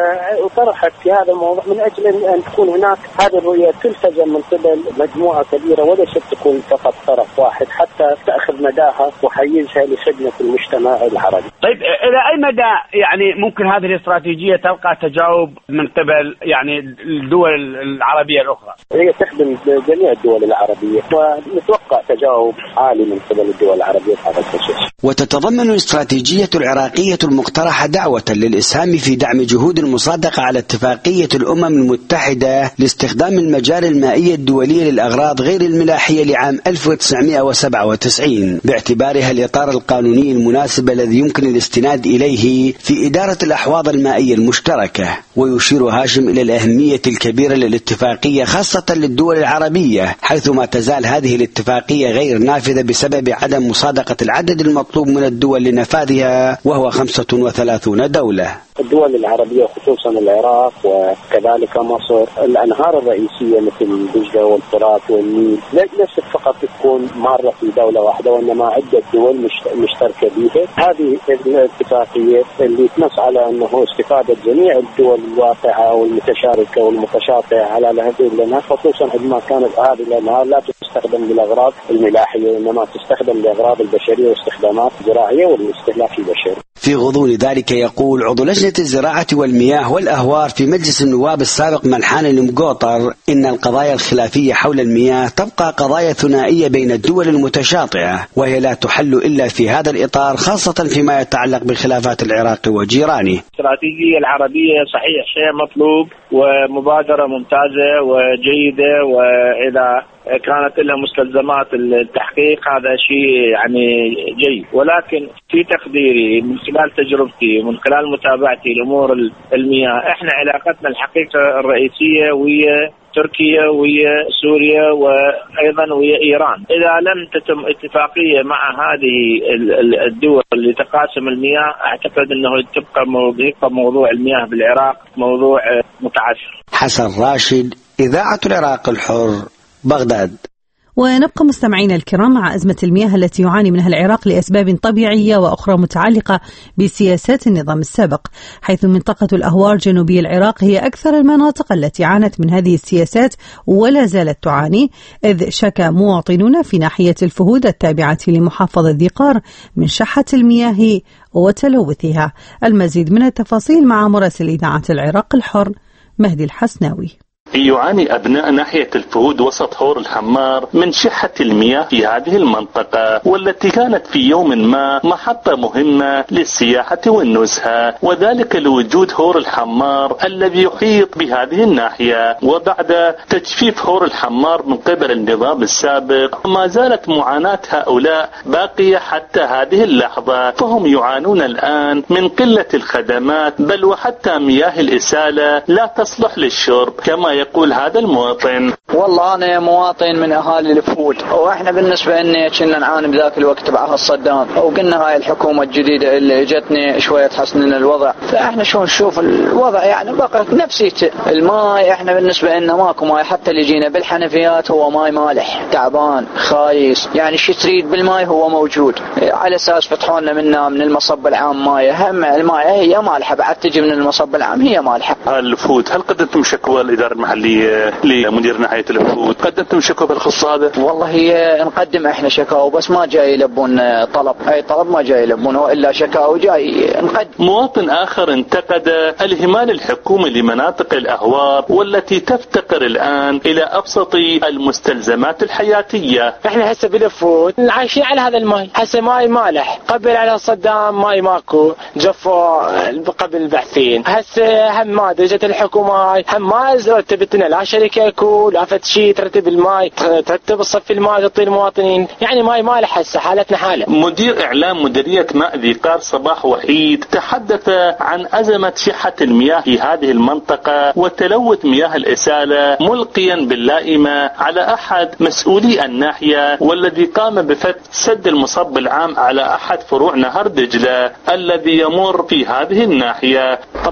S16: وطرحت في هذا الموضوع من أجل أن تكون هناك هذه الرؤية تلتزم من قبل مجموعة كبيرة وليست تكون فقط طرف واحد، حتى تأخذ مداها وحيزها لخدمة المجتمع العربي.
S11: طيب إلى أي مدى يعني ممكن هذه الاستراتيجية تلقى تجاوب من قبل يعني الدول العربية الأخرى؟
S16: هي تخدم جميع الدول العربية ونتوقع تجاوب عالي من قبل الدول العربية في هذا الخصوص.
S15: وتتضمن الاستراتيجية العراقية المقترحة دعوة للإسهام في دعم جهود المصادقة على اتفاقية الأمم المتحدة لاستخدام المجاري المائية الدولية للأغراض غير الملاحية لعام ألف وتسعمائة وسبعة وتسعين، باعتبارها الإطار القانوني المناسب الذي يمكن الاستناد إليه في إدارة الأحواض المائية المشتركة. ويشير هاشم إلى الأهمية الكبيرة للاتفاقية خاصة للدول العربية، حيث ما تزال هذه الاتفاقية غير نافذة بسبب عدم مصادقة العدد المطلوب من الدول لنفاذها، وهو خمسة وثلاثين دولة.
S16: الدول العربية خصوصا العراق وكذلك مصر، الأنهار الرئيسية مثل دجلة والفرات والنيل ليست فقط تكون مرة في دولة واحدة، وإنما عدة دول مشتركة بها. هذه الاتفاقية اللي تنص على أنه استفادة جميع الدول الواقعة والمتشاركة والمتشاطئة على هذه الأنهار، خصوصا عندما كانت هذه الأنهار لا تستخدم للأغراض الملاحية وإنما تستخدم لأغراض البشرية واستخدامات زراعية والاستهلاك البشري.
S15: في غضون ذلك يقول عضو لجنة الزراعة والمياه والأهوار في مجلس النواب السابق منحان المقوطر إن القضايا الخلافية حول المياه تبقى قضايا ثنائية بين الدول المتشاطئة، وهي لا تحل إلا في هذا الإطار، خاصة فيما يتعلق بخلافات العراق وجيرانه.
S13: الاستراتيجية العربية صحيح شيء مطلوب ومبادرة ممتازة وجيدة، وإذا كانت لها مستلزمات التحقيق هذا شيء يعني جيد، ولكن في تقديري من خلال تجربتي ومن خلال متابعتي لأمور المياه، احنا علاقتنا الحقيقة الرئيسية ويا تركيا ويا سوريا وأيضا ويا إيران. إذا لم تتم اتفاقية مع هذه الدول لتقاسم المياه، أعتقد أنه تبقى موضوع المياه بالعراق موضوع متعثر.
S15: حسن راشد، إذاعة العراق الحر، بغداد.
S4: ونبقى مستمعينا الكرام مع أزمة المياه التي يعاني منها العراق لأسباب طبيعية وأخرى متعلقة بسياسات النظام السابق، حيث منطقة الأهوار جنوبي العراق هي أكثر المناطق التي عانت من هذه السياسات ولا زالت تعاني، إذ شكى مواطنون في ناحية الفهود التابعة لمحافظة ذي قار من شحة المياه وتلوثها. المزيد من التفاصيل مع مراسل إذاعة العراق الحر مهدي الحسناوي.
S17: يعاني أبناء ناحية الفهود وسط هور الحمار من شحة المياه في هذه المنطقة، والتي كانت في يوم ما محطة مهمة للسياحة والنزهة، وذلك لوجود هور الحمار الذي يحيط بهذه الناحية. وبعد تجفيف هور الحمار من قبل النظام السابق، ما زالت معاناة هؤلاء باقية حتى هذه اللحظة، فهم يعانون الآن من قلة الخدمات، بل وحتى مياه الإسالة لا تصلح للشرب كما يقول هذا المواطن.
S18: والله أنا مواطن من أهالي الفهود، وإحنا بالنسبة لنا كنا نعاني بذاك الوقت بعهد صدام، وقلنا هاي الحكومة الجديدة اللي اجتني شوية تحسن لنا الوضع، فإحنا شو نشوف الوضع يعني بقى نفسيته. الماء إحنا بالنسبة لنا ماكو ماء، حتى اللي جينا بالحنفيات هو ماء مالح تعبان خايس، يعني شي تريد بالماء هو موجود، على أساس فتحوا لنا منا من المصب العام ماء، هم الماء هي مالحة، بعد تجي من المصب العام هي مالحة.
S17: الفهود، هل قدمتم شكوى الإدارة المحلية لمدير ناحية الفهود؟ قدمتم شكوى بالخصوص هذا؟
S18: والله هي نقدم احنا شكاوى بس ما جاي يلبون طلب، اي طلب ما جاي يلبونه الا شكاوى جاي نقدم.
S17: مواطن اخر انتقد الاهمال الحكومي لمناطق الاهوار والتي تفتقر الان الى ابسط المستلزمات الحياتيه.
S19: احنا هسه بالفهود عايشين على هذا الماء، هسه ماي مالح، قبل على صدام ماي ماكو، جفوا قبل البحثين، هسه هم ما اجت الحكومه هاي هم ما رتبتنا لا شركه اكو لا فد شيء ترتب الماء، ترتب الصف الماء تعطي المواطنين، يعني ماي مالح هسه حالتنا حاله.
S17: مدير اعلام مديريه ماء ذي قار صباح وحيد تحدث عن ازمه شحه المياه في هذه المنطقه وتلوث مياه الاساله، ملقيا باللائمه على احد مسؤولي الناحيه والذي قام بفتح سد المصب العام على احد فروع نهر دجله الذي يمر في هذه الناحيه.
S18: طب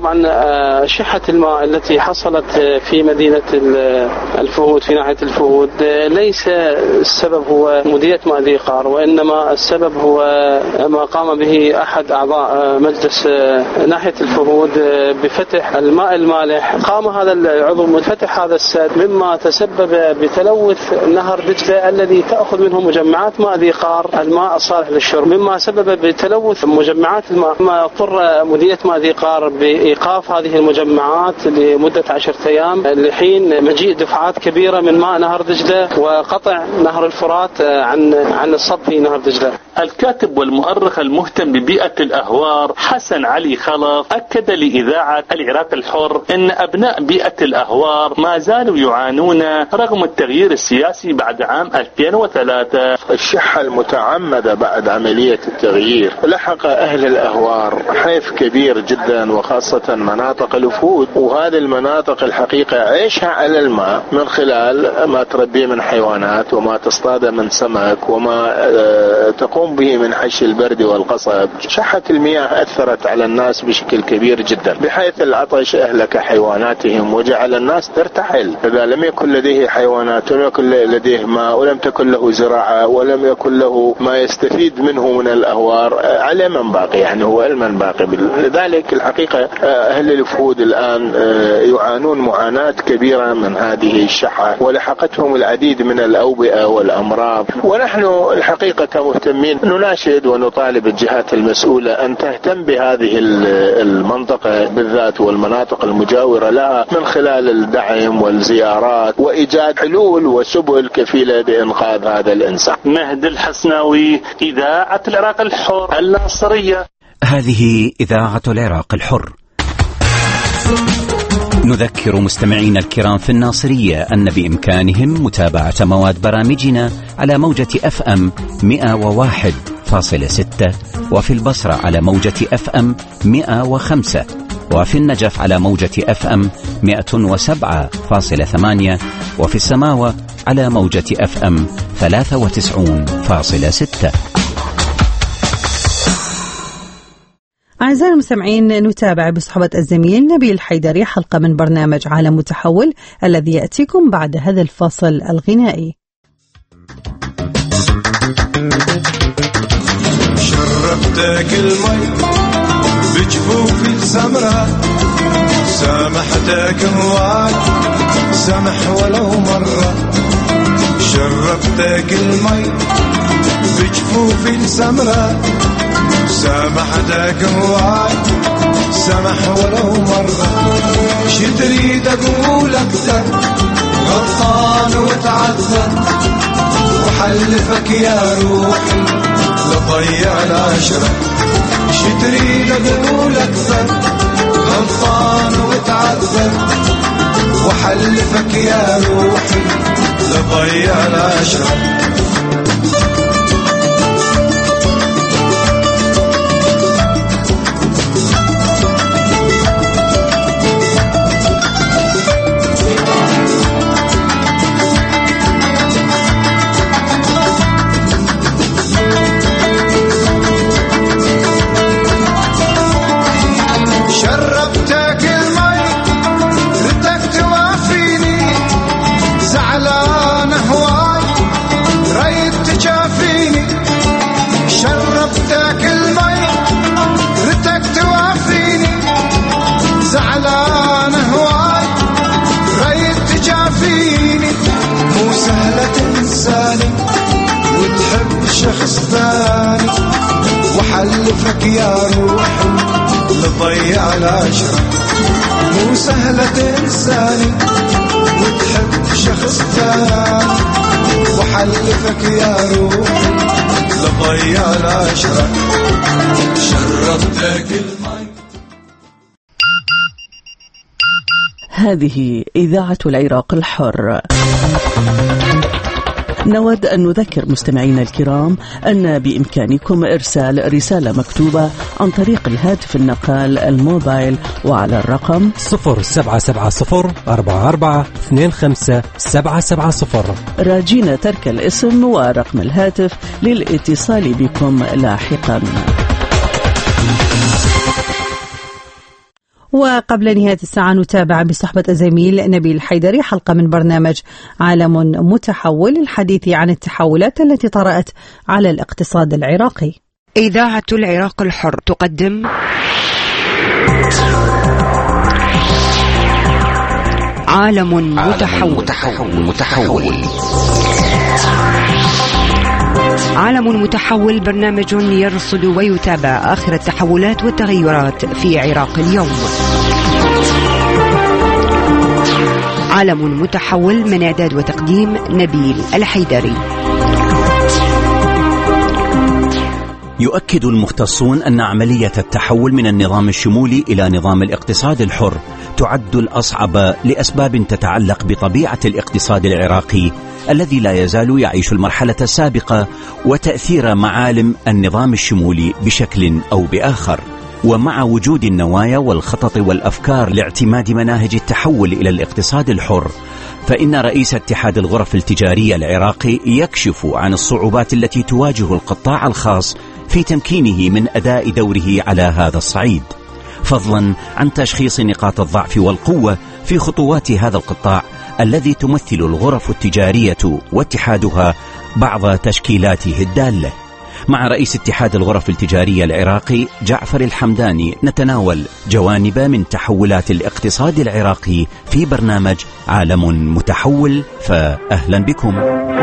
S20: طبعا شحة الماء التي حصلت في مدينة الفهود في ناحية الفهود ليس السبب هو مديرية ماء ذي قار، وإنما السبب هو ما قام به أحد أعضاء مجلس ناحية الفهود بفتح الماء المالح. قام هذا العضو بفتح هذا السد مما تسبب بتلوث نهر دجلة الذي تأخذ منه مجمعات ماء ذي قار الماء الصالح للشرب، مما سبب بتلوث مجمعات الماء، ما اضطر مديرية ماء ذي قار بإيقاف هذه المجمعات لمدة عشرة أيام لحين مجيء دفعات كبيرة من ماء نهر دجلة وقطع نهر الفرات عن عن الصب في نهر دجلة.
S17: الكاتب والمؤرخ المهتم ببيئة الأهوار حسن علي خلف أكد لإذاعة العراق الحر أن أبناء بيئة الأهوار ما زالوا يعانون رغم التغيير السياسي بعد عام ألفين وثلاثة.
S12: الشحة المتعمدة بعد عملية التغيير لحق أهل الأهوار حيف كبير جدا، وخاصة مناطق الفهود، وهذه المناطق الحقيقة عيشها على الماء من خلال ما تربيه من حيوانات وما تصطاد من سمك وما تقوم به من حش البرد والقصب. شحة المياه أثرت على الناس بشكل كبير جدا، بحيث العطش أهلك حيواناتهم وجعل الناس ترتحل. إذا لم يكن لديه حيوانات ولم يكن لديه ماء ولم تكن له زراعة ولم يكن له ما يستفيد منه من الأهوار، على من باقي؟ يعني هو المن باقي. لذلك الحقيقة أهل الفهود الآن يعانون معاناة كبيرة من هذه الشحة، ولحقتهم العديد من الأوبئة والأمراض. ونحن الحقيقة مهتمين نناشد ونطالب الجهات المسؤولة أن تهتم بهذه المنطقة بالذات والمناطق المجاورة لها من خلال الدعم والزيارات وإيجاد حلول وسبل كفيلة بإنقاذ هذا الإنسان.
S17: مهد الحسناوي، إذاعة العراق الحر الناصرية.
S14: هذه إذاعة العراق الحر. نذكر مستمعينا الكرام في الناصرية أن بإمكانهم متابعة مواد برامجنا على موجة أف أم مئة وواحد فاصلة ستة، وفي البصرة على موجة أف أم مئة وخمسة، وفي النجف على موجة أف أم مئة وسبعة فاصلة ثمانية، وفي السماوة على موجة أف أم ثلاثة وتسعين فاصلة ستة.
S4: أعزائي المستمعين، نتابع بصحبة الزميل نبيل حيدري حلقة من برنامج عالم متحول الذي يأتيكم بعد هذا الفاصل الغنائي.
S21: شربتك المي بجفوف السمرة، سامحتك هواي سمح ولو مرة. شربتك المي بجفوف السمرة، سامحتك هواي سمح ولو مرة. شي تريد اقول اكثر، غلطان وتعذر وحلفك يا روحي لضيع العشرة. شي تريد اقول اكثر، غلطان وتعذر وحلفك يا روحي لضيع العشرة. شخص ثاني وحلفك يا روحي لضيع العشرة. مو سهلة تنساني وتحب شخص ثاني وحلفك يا روحي لضيع العشرة. شربتك المي.
S2: هذه إذاعة العراق الحر. نود أن نذكر مستمعينا الكرام أن بإمكانكم إرسال رسالة مكتوبة عن طريق الهاتف النقال الموبايل وعلى الرقم
S3: صفر سبعة سبعة صفر أربعة أربعة اثنين خمسة سبعة سبعة صفر،
S2: راجين ترك الاسم ورقم الهاتف للاتصال بكم لاحقا.
S4: وقبل نهاية الساعة نتابع بصحبة الزميل نبيل الحيدري حلقة من برنامج عالم متحول للحديث عن التحولات التي طرأت على الاقتصاد العراقي.
S8: إذاعة العراق الحر تقدم عالم متحول. متحول متحول عالم متحول برنامج يرصد ويتابع آخر التحولات والتغيرات في عراق اليوم. عالم متحول من إعداد وتقديم نبيل الحيدري.
S14: يؤكد المختصون أن عملية التحول من النظام الشمولي إلى نظام الاقتصاد الحر تعد الأصعب لأسباب تتعلق بطبيعة الاقتصاد العراقي الذي لا يزال يعيش المرحلة السابقة وتأثير معالم النظام الشمولي بشكل أو بآخر. ومع وجود النوايا والخطط والأفكار لاعتماد مناهج التحول إلى الاقتصاد الحر، فإن رئيس اتحاد الغرف التجارية العراقي يكشف عن الصعوبات التي تواجه القطاع الخاص في تمكينه من أداء دوره على هذا الصعيد، فضلا عن تشخيص نقاط الضعف والقوة في خطوات هذا القطاع الذي تمثل الغرف التجارية واتحادها بعض تشكيلاته الدالة. مع رئيس اتحاد الغرف التجارية العراقي جعفر الحمداني نتناول جوانب من تحولات الاقتصاد العراقي في برنامج عالم متحول، فأهلا بكم.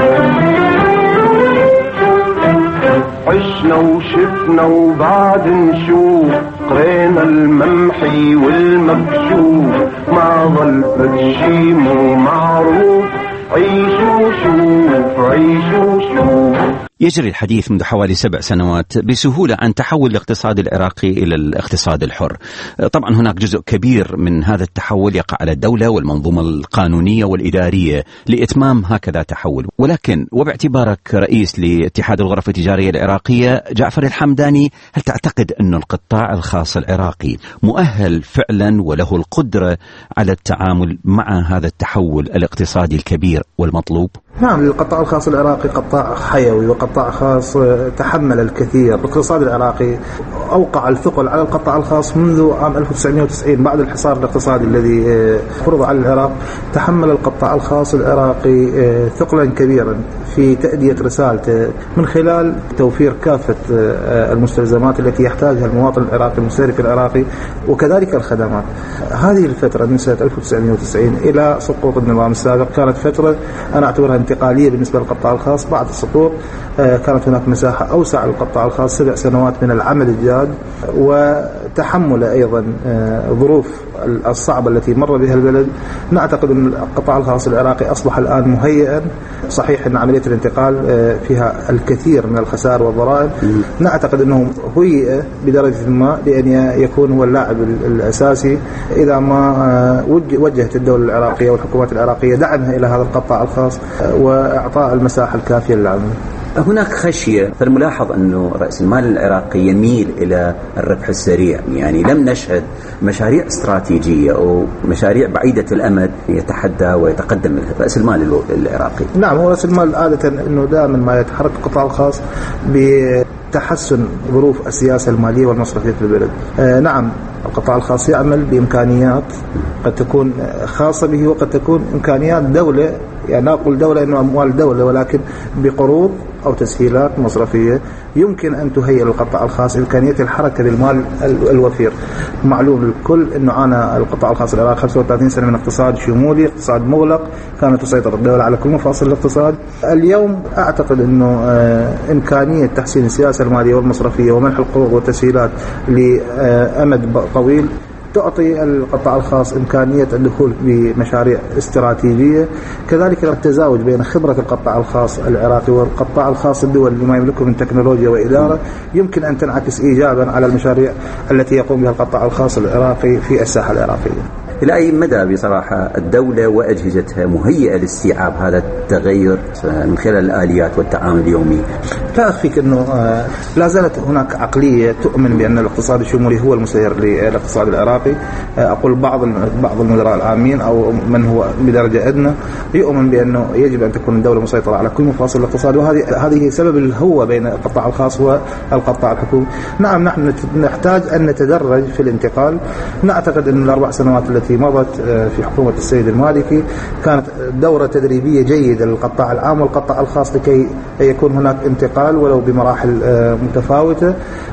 S21: عشنا وشفنا وبعد نشوف، قرينا الممحي والمكشوف، ما ظل شي مو معروف، عيشوا شوف عيشوا شوف.
S14: يجري الحديث منذ حوالي سبع سنوات بسهولة عن تحول الاقتصاد العراقي إلى الاقتصاد الحر. طبعا هناك جزء كبير من هذا التحول يقع على الدولة والمنظومة القانونية والإدارية لإتمام هكذا تحول، ولكن وباعتبارك رئيس لاتحاد الغرف التجارية العراقية جعفر الحمداني، هل تعتقد أن القطاع الخاص العراقي مؤهل فعلا وله القدرة على التعامل مع هذا التحول الاقتصادي الكبير والمطلوب؟
S22: نعم، القطاع الخاص العراقي قطاع حيوي وقطاع خاص تحمل الكثير. الاقتصاد العراقي أوقع الثقل على القطاع الخاص منذ عام ألف وتسعمائة وتسعين بعد الحصار الاقتصادي الذي فرض على العراق. تحمل القطاع الخاص العراقي ثقلا كبيرا في تأدية رسالته من خلال توفير كافة المستلزمات التي يحتاجها المواطن العراقي المستهلك العراقي وكذلك الخدمات. هذه الفترة من سنة ألف وتسعمائة وتسعين إلى سقوط النظام السابق كانت فترة أنا أعتبرها انتقالية بالنسبة للقطاع الخاص. بعد السقوط كانت هناك مساحة أوسع للقطاع الخاص، سبع سنوات من العمل الجاد وتحمل أيضا ظروف الصعبة التي مر بها البلد. نعتقد أن القطاع الخاص العراقي أصبح الآن مهيئا. صحيح أن عملية الانتقال فيها الكثير من الخسائر والضرائب، نعتقد أنه هيئ بدرجة ما لأن يكون هو اللاعب الأساسي إذا ما وجهت الدولة العراقية والحكومات العراقية دعمها إلى هذا القطاع الخاص وإعطاء المساحة الكافية للعمل.
S14: هناك خشية، فالملاحظ أنه رأس المال العراقي يميل إلى الربح السريع، يعني لم نشهد مشاريع استراتيجية أو مشاريع بعيدة الأمد يتحدى ويتقدم رأس المال العراقي.
S22: نعم، هو رأس المال عادة أنه دائما ما يتحرك القطاع الخاص بتحسن ظروف السياسة المالية والمصرفية في البلد. آه نعم، القطاع الخاص يعمل بإمكانيات قد تكون خاصة به وقد تكون إمكانيات دولة، يعني نقول دولة إنه أموال دولة، ولكن بقروض أو تسهيلات مصرفية يمكن أن تهيئ للقطاع الخاص إمكانية الحركة بالمال الوفير. معلوم للكل أنه أنا القطاع الخاص العراقي خمسة وثلاثين سنة من اقتصاد شمولي، اقتصاد مغلق، كانت تسيطر الدولة على كل مفاصل الاقتصاد. اليوم أعتقد أنه إمكانية تحسين السياسة المالية والمصرفية ومنح القروض والتسهيلات لأمد طويل تعطي القطاع الخاص إمكانية الدخول بمشاريع استراتيجية. كذلك التزاوج بين خبرة القطاع الخاص العراقي والقطاع الخاص الدولي لما يملكه من تكنولوجيا وإدارة يمكن أن تنعكس إيجابا على المشاريع التي يقوم بها القطاع الخاص العراقي في الساحة العراقية.
S14: إلى أي مدى بصراحة الدولة وأجهزتها مهيئة لاستيعاب هذا التغير من خلال الآليات والتعامل اليومي؟
S22: لا أخفيك أنه لا زالت هناك عقلية تؤمن بأن الاقتصاد الشمولي هو المسير للاقتصاد العراقي. أقول بعض بعض المدراء العامين أو من هو بدرجة أدنى يؤمن بأنه يجب أن تكون الدولة مسيطرة على كل مفاصل الاقتصاد، وهذه هذه سبب الهوة بين القطاع الخاص والقطاع الحكومي. نعم نحن نحتاج أن نتدرج في الانتقال. نعتقد أن الأربع سنوات التي مضت في حكومة السيد المالكي كانت دورة تدريبية جيدة للقطاع العام والقطاع الخاص لكي يكون هناك انتقال ولو بمراحل متفاوتة،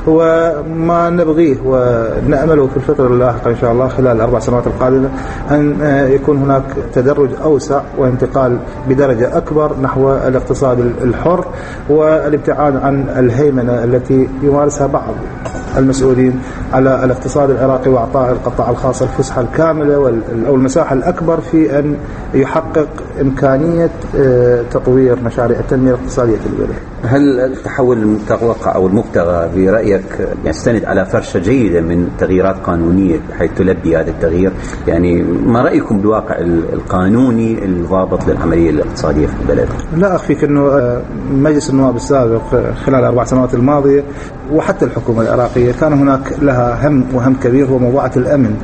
S22: وما نبغيه ونأمله في الفترة اللاحقة إن شاء الله خلال الأربع سنوات القادمة أن يكون هناك تدرج أوسع وانتقال بدرجة أكبر نحو الاقتصاد الحر والابتعاد عن الهيمنة التي يمارسها بعض المسؤولين على الاقتصاد العراقي وإعطاء القطاع الخاص الفسحة الكاملة أو المساحة الأكبر في أن يحقق إمكانية تطوير مشاريع التنمية الاقتصادية في البلد.
S14: هل التحول المتوقع أو المبتغى برأيك يستند على فرشة جيدة من تغييرات قانونية بحيث تلبي هذا التغيير؟ يعني ما رأيكم بالواقع القانوني الضابط للعملية الاقتصادية في البلد؟
S22: لا أخفيك أنه مجلس النواب السابق خلال الأربع سنوات الماضية وحتى الحكومة العراقية كان هناك لها هم وهم كبير هو موضوعة الأمن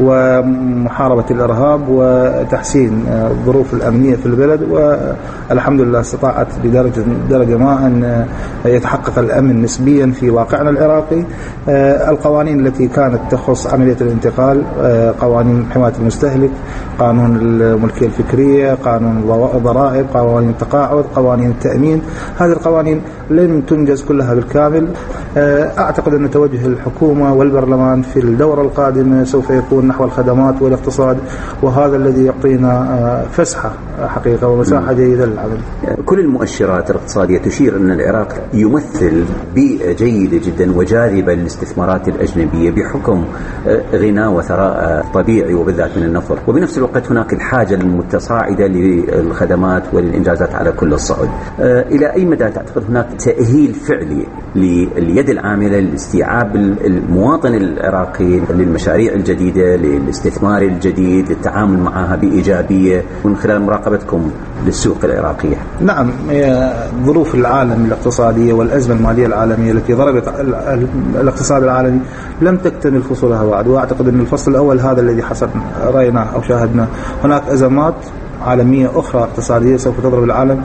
S22: ومحاربة الإرهاب وتحسين الظروف الأمنية في البلد، والحمد لله استطاعت بدرجة درجة ما أن يتحقق الأمن نسبيا في واقعنا العراقي. القوانين التي كانت تخص عملية الانتقال، قوانين حماية المستهلك، قانون الملكية الفكرية، قانون الضرائب، قوانين التقاعد، قوانين التأمين، هذه القوانين لم تنجز كلها بالكامل. أعتقد أن توجه الحكومة والبرلمان في الدورة القادمة سوف يكون نحو الخدمات والاقتصاد، وهذا الذي يعطينا فسحة حقيقة ومساحة جيدة للعمل.
S14: كل المؤشرات الاقتصادية تشير أن العراق يمثل بيئة جيدة جدا وجاذبة للاستثمارات الأجنبية بحكم غنى وثراء طبيعي وبالذات من النفط، وبنفس الوقت هناك الحاجة المتصاعدة للخدمات وللإنجازات على كل الصعد. إلى أي مدى تعتقد هناك تأهيل فعلي لليد العاملة لاستيعاب المواطن العراقي للمشاريع الجديدة، للاستثمار الجديد، للتعامل معها بإيجابية من خلال مراقبتكم للسوق العراقية؟
S22: نعم، ظروف العالم الاقتصادية والأزمة المالية العالمية التي ضربت الاقتصاد العالمي لم تكتمل فصولها بعد، وأعتقد أن الفصل الأول هذا الذي حصل رأيناه أو شاهدنا. هناك أزمات عالمية أخرى اقتصادية سوف تضرب العالم،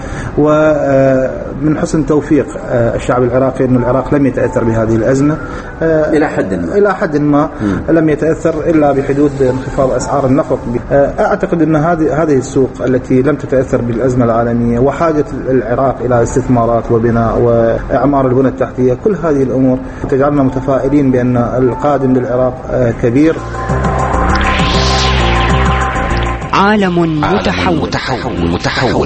S22: ومن حسن توفيق الشعب العراقي أن العراق لم يتأثر بهذه الأزمة
S14: إلى حد ما
S22: إلى حد ما لم يتأثر إلا بحدود انخفاض أسعار النفط. أعتقد أن هذه هذه السوق التي لم تتأثر بالأزمة العالمية وحاجة العراق إلى استثمارات وبناء وإعمار البنى التحتية، كل هذه الأمور تجعلنا متفائلين بأن القادم للعراق كبير.
S8: عالم متحول متحول متحول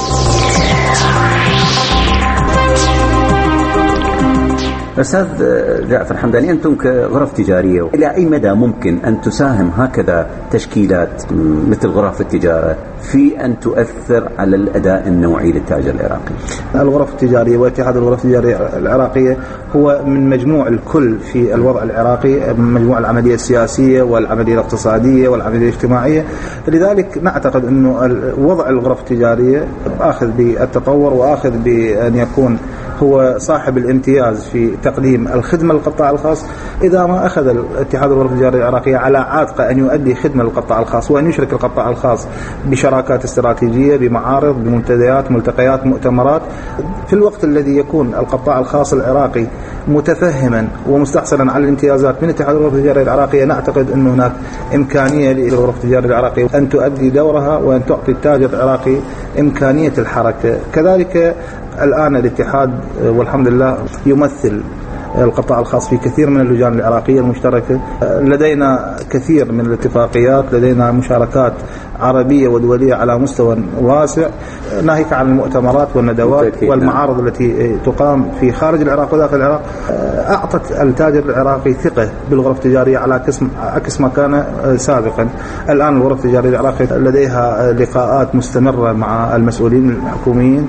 S14: أستاذ جعفر حمداني، أنتم كغرف تجارية إلى أي مدى ممكن أن تساهم هكذا تشكيلات مثل غرف التجارة في أن تؤثر على الأداء النوعي للتاجر العراقي؟
S22: الغرف التجارية واتحاد الغرف التجارية العراقية هو من مجموع الكل في الوضع العراقي، من مجموع العملية السياسية والعملية الاقتصادية والعملية الاجتماعية. لذلك نعتقد أنه وضع الغرف التجارية آخذ بالتطور وآخذ بأن يكون هو صاحب الامتياز في تقديم الخدمة للقطاع الخاص، إذا ما أخذ الاتحاد الغرف التجارية العراقية على عاتقه أن يؤدي خدمة للقطاع الخاص وأن يشرك القطاع الخاص بشراكات استراتيجية، بمعارض، بمنتديات، ملتقيات، مؤتمرات، في الوقت الذي يكون القطاع الخاص العراقي متفهما ومستحصلا على الامتيازات من اتحاد الغرف التجارية العراقية. نعتقد أن هناك إمكانية للغرف التجارية العراقية أن تؤدي دورها وأن تعطي التاجر العراقي إمكانية الحركة. كذلك الآن الاتحاد والحمد لله يمثل القطاع الخاص في كثير من اللجان العراقية المشتركة. لدينا كثير من الاتفاقيات، لدينا مشاركات عربية ودولية على مستوى واسع، ناهيك عن المؤتمرات والندوات والمعارض التي تقام في خارج العراق وداخل العراق. أعطت التاجر العراقي ثقة بالغرف التجارية على عكس ما كان سابقا. الآن الغرف التجارية العراقية لديها لقاءات مستمرة مع المسؤولين الحكوميين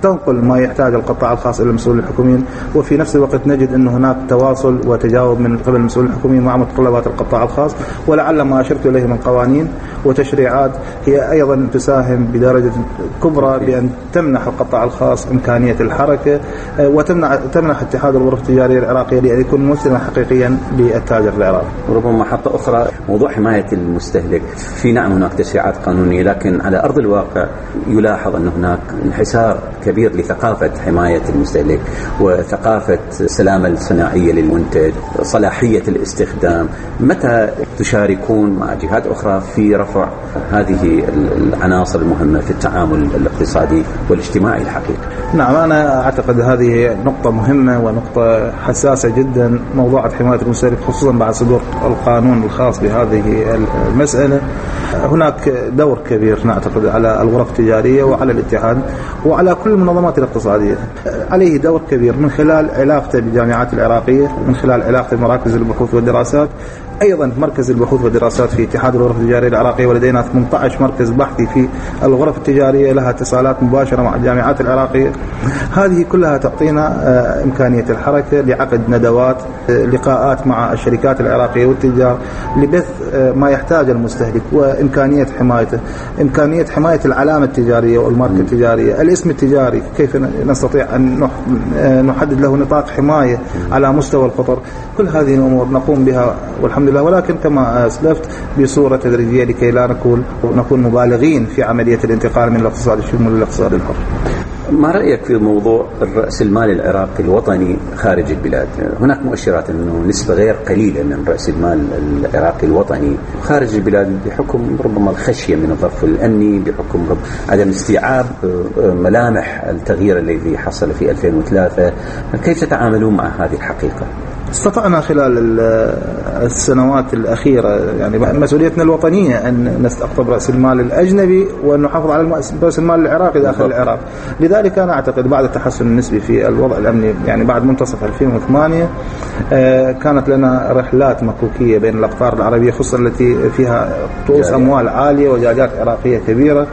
S22: تنقل ما يحتاج القطاع الخاص إلى المسؤولين الحكوميين، وفي نفس الوقت نجد أن هناك تواصل وتجاوب من قبل المسؤولين الحكوميين مع متطلبات القطاع الخاص. ولعل ما أشرت إليه من قوانين وتشريعات هي أيضا تساهم بدرجة كبرى بأن تمنح القطاع الخاص إمكانية الحركة، وتمنح تمنح اتحاد الغرف التجارية العراقية لأن يكون ممثلا حقيقيا للتاجر العراقي.
S14: وربما محطة أخرى موضوع حماية المستهلك. في نعم هناك تشريعات قانونية، لكن على أرض الواقع يلاحظ أن هناك انحسار كبير لثقافة حماية المستهلك وثقافة السلامة الصناعية للمنتج، صلاحية الاستخدام. متى تشاركون مع جهات أخرى في رفع هذه العناصر المهمة في التعامل الاقتصادي والاجتماعي الحقيقي؟
S22: نعم، أنا أعتقد هذه نقطة مهمة ونقطة حساسة جدا، موضوع حماية المستهلك، خصوصا بعد صدور القانون الخاص بهذه المسألة. هناك دور كبير نعتقد على الغرف التجارية وعلى الاتحاد وعلى كل المنظمات الاقتصادية، عليه دور كبير من خلال علاقته بالجامعات العراقية، من خلال علاقته بمراكز البحوث والدراسات، أيضا مركز البحوث والدراسات في اتحاد الغرف التجارية العراقية، ولدينا ثمانية عشر مركز بحثي في الغرف التجارية لها اتصالات مباشرة مع الجامعات العراقية. هذه كلها تعطينا إمكانية الحركة لعقد ندوات، لقاءات مع الشركات العراقية والتجار لبث ما يحتاج المستهلك وإمكانية حمايته، إمكانية حماية العلامة التجارية والماركة التجارية، الاسم التجاري كيف نستطيع أن نحدد له نطاق حماية على مستوى الخطر. كل هذه الأمور نقوم بها والحمد لله، ولكن كما أسلفت بصورة تدريجية لكي لا نكون نكون مبالغين في عملية الانتقال من الاقتصاد الشمولي للاقتصاد الحر.
S14: ما رأيك في موضوع رأس المال العراقي الوطني خارج البلاد؟ هناك مؤشرات أنه نسبة غير قليلة من رأس المال العراقي الوطني خارج البلاد بحكم ربما الخشية من الظرف الأمني، بحكم عدم استيعاب ملامح التغيير الذي حصل في ألفين وثلاثة. كيف تتعاملون مع هذه الحقيقة؟
S22: استطعنا خلال السنوات الأخيرة يعني مسؤوليتنا الوطنية أن نستقطب رأس المال الأجنبي وأن نحافظ على رأس المال العراقي داخل العراق. لذلك أنا أعتقد بعد التحسن النسبي في الوضع الأمني يعني بعد منتصف ألفين وثمانية كانت لنا رحلات مكوكية بين الأقطار العربية، خصوصا التي فيها رؤوس أموال عالية وجاليات عراقية كبيرة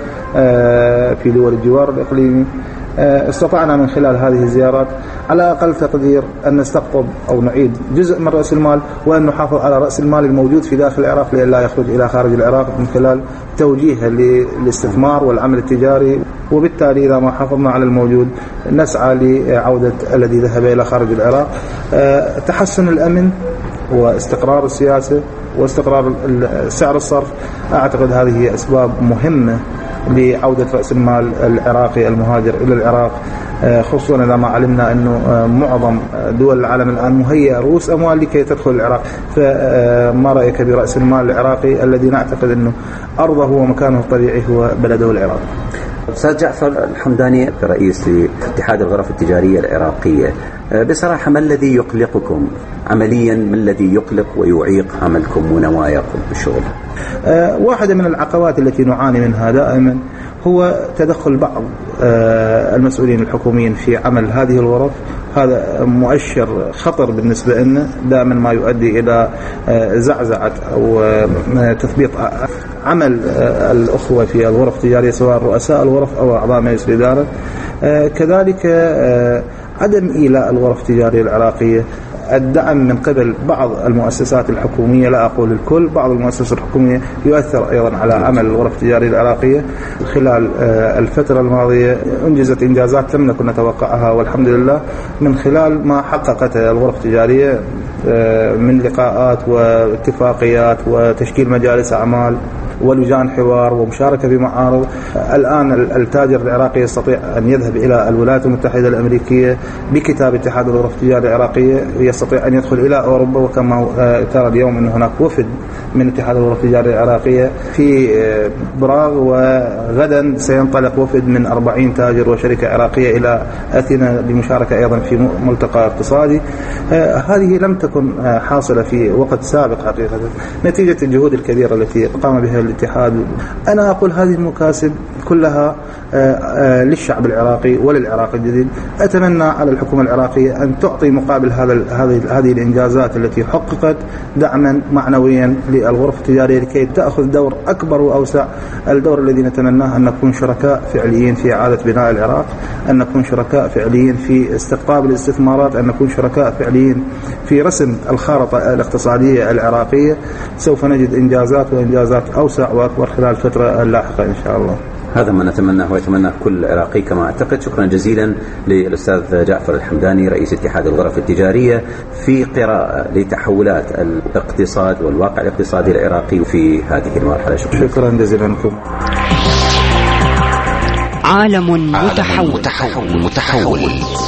S22: في دول الجوار الإقليمي. استطعنا من خلال هذه الزيارات على أقل تقدير أن نستقطب أو نعيد جزء من رأس المال وأن نحافظ على رأس المال الموجود في داخل العراق لئلا يخرج إلى خارج العراق، من خلال توجيهه للاستثمار والعمل التجاري. وبالتالي إذا ما حافظنا على الموجود نسعى لعودة الذي ذهب إلى خارج العراق. تحسن الأمن واستقرار السياسة واستقرار سعر الصرف، أعتقد هذه أسباب مهمة لعودة رأس المال العراقي المهاجر إلى العراق، خصوصا إذا ما علمنا أنه معظم دول العالم الآن مهيئة رؤوس أموال لكي تدخل العراق. فما رأيك برأس المال العراقي الذي نعتقد أنه أرضه ومكانه الطبيعي هو بلده العراق؟
S14: أستاذ جعفر الحمداني رئيس اتحاد الغرف التجارية العراقية، بصراحة ما الذي يقلقكم عمليا؟ ما الذي يقلق ويعيق عملكم ونواياكم بالشغل؟
S22: أه واحدة من العقبات التي نعاني منها دائما هو تدخل بعض أه المسؤولين الحكوميين في عمل هذه الغرف. هذا مؤشر خطر بالنسبة لنا، دائما ما يؤدي إلى أه زعزعة أو أه تثبيط عمل أه الأخوة في الغرف التجارية سواء رؤساء الغرف أو أعضاء مجلس الإدارة. أه كذلك أه عدم إيلاء الغرف التجارية العراقية، الدعم من قبل بعض المؤسسات الحكومية، لا أقول الكل، بعض المؤسسات الحكومية يؤثر أيضا على عمل الغرف التجارية العراقية. خلال الفترة الماضية أنجزت إنجازات لم نكن نتوقعها والحمد لله من خلال ما حققته الغرف التجارية من لقاءات واتفاقيات وتشكيل مجالس أعمال ولجان حوار ومشاركة بمعارض. الآن التاجر العراقي يستطيع أن يذهب إلى الولايات المتحدة الأمريكية بكتاب اتحاد الغرف التجارية العراقية، يستطيع أن يدخل إلى أوروبا. وكما ترى اليوم أن هناك وفد من اتحاد الغرف التجارية العراقية في براغ، وغدا سينطلق وفد من أربعين تاجر وشركة عراقية إلى أثينا للمشاركة أيضا في ملتقى اقتصادي. هذه لم تكن حاصلة في وقت سابق حقيقة، نتيجة الجهود الكبيرة التي قام بها الاتحاد. أنا أقول هذه المكاسب كلها للشعب العراقي وللعراق الجديد. أتمنى على الحكومة العراقية أن تعطي مقابل هذا هذه هذه الإنجازات التي حققت دعما معنويا للغرف التجارية لكي تأخذ دور أكبر وأوسع، الدور الذي نتمناه أن نكون شركاء فعليين في إعادة بناء العراق، أن نكون شركاء فعليين في استقطاب الاستثمارات، أن نكون شركاء فعليين في رسم الخارطة الاقتصادية العراقية. سوف نجد إنجازات وإنجازات أوسع وأكبر خلال الفترة اللاحقة إن شاء الله.
S14: هذا ما نتمناه ويتمناه كل عراقي كما أعتقد. شكرا جزيلا للأستاذ جعفر الحمداني رئيس اتحاد الغرف التجارية في قراءة لتحولات الاقتصاد والواقع الاقتصادي العراقي في هذه المرحلة. شكرا,
S22: شكرا جزيلا لكم.
S8: عالم متحول,
S14: متحول, متحول.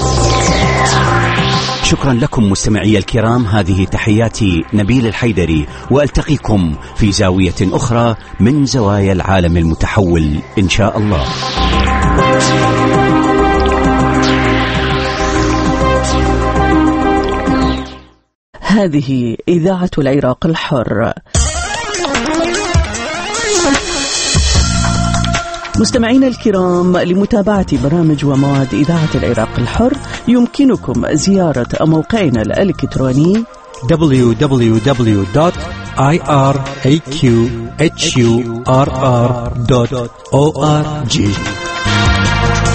S14: شكرا لكم مستمعي الكرام، هذه تحياتي نبيل الحيدري، وألتقيكم في زاوية أخرى من زوايا العالم المتحول إن شاء الله.
S2: هذه إذاعة العراق الحر. مستمعينا الكرام، لمتابعة برامج ومواد إذاعة العراق الحر يمكنكم زيارة موقعنا الإلكتروني
S3: دبليو دبليو دبليو دوت آي آر إيه كيو إتش يو آر آر دوت أو آر جي.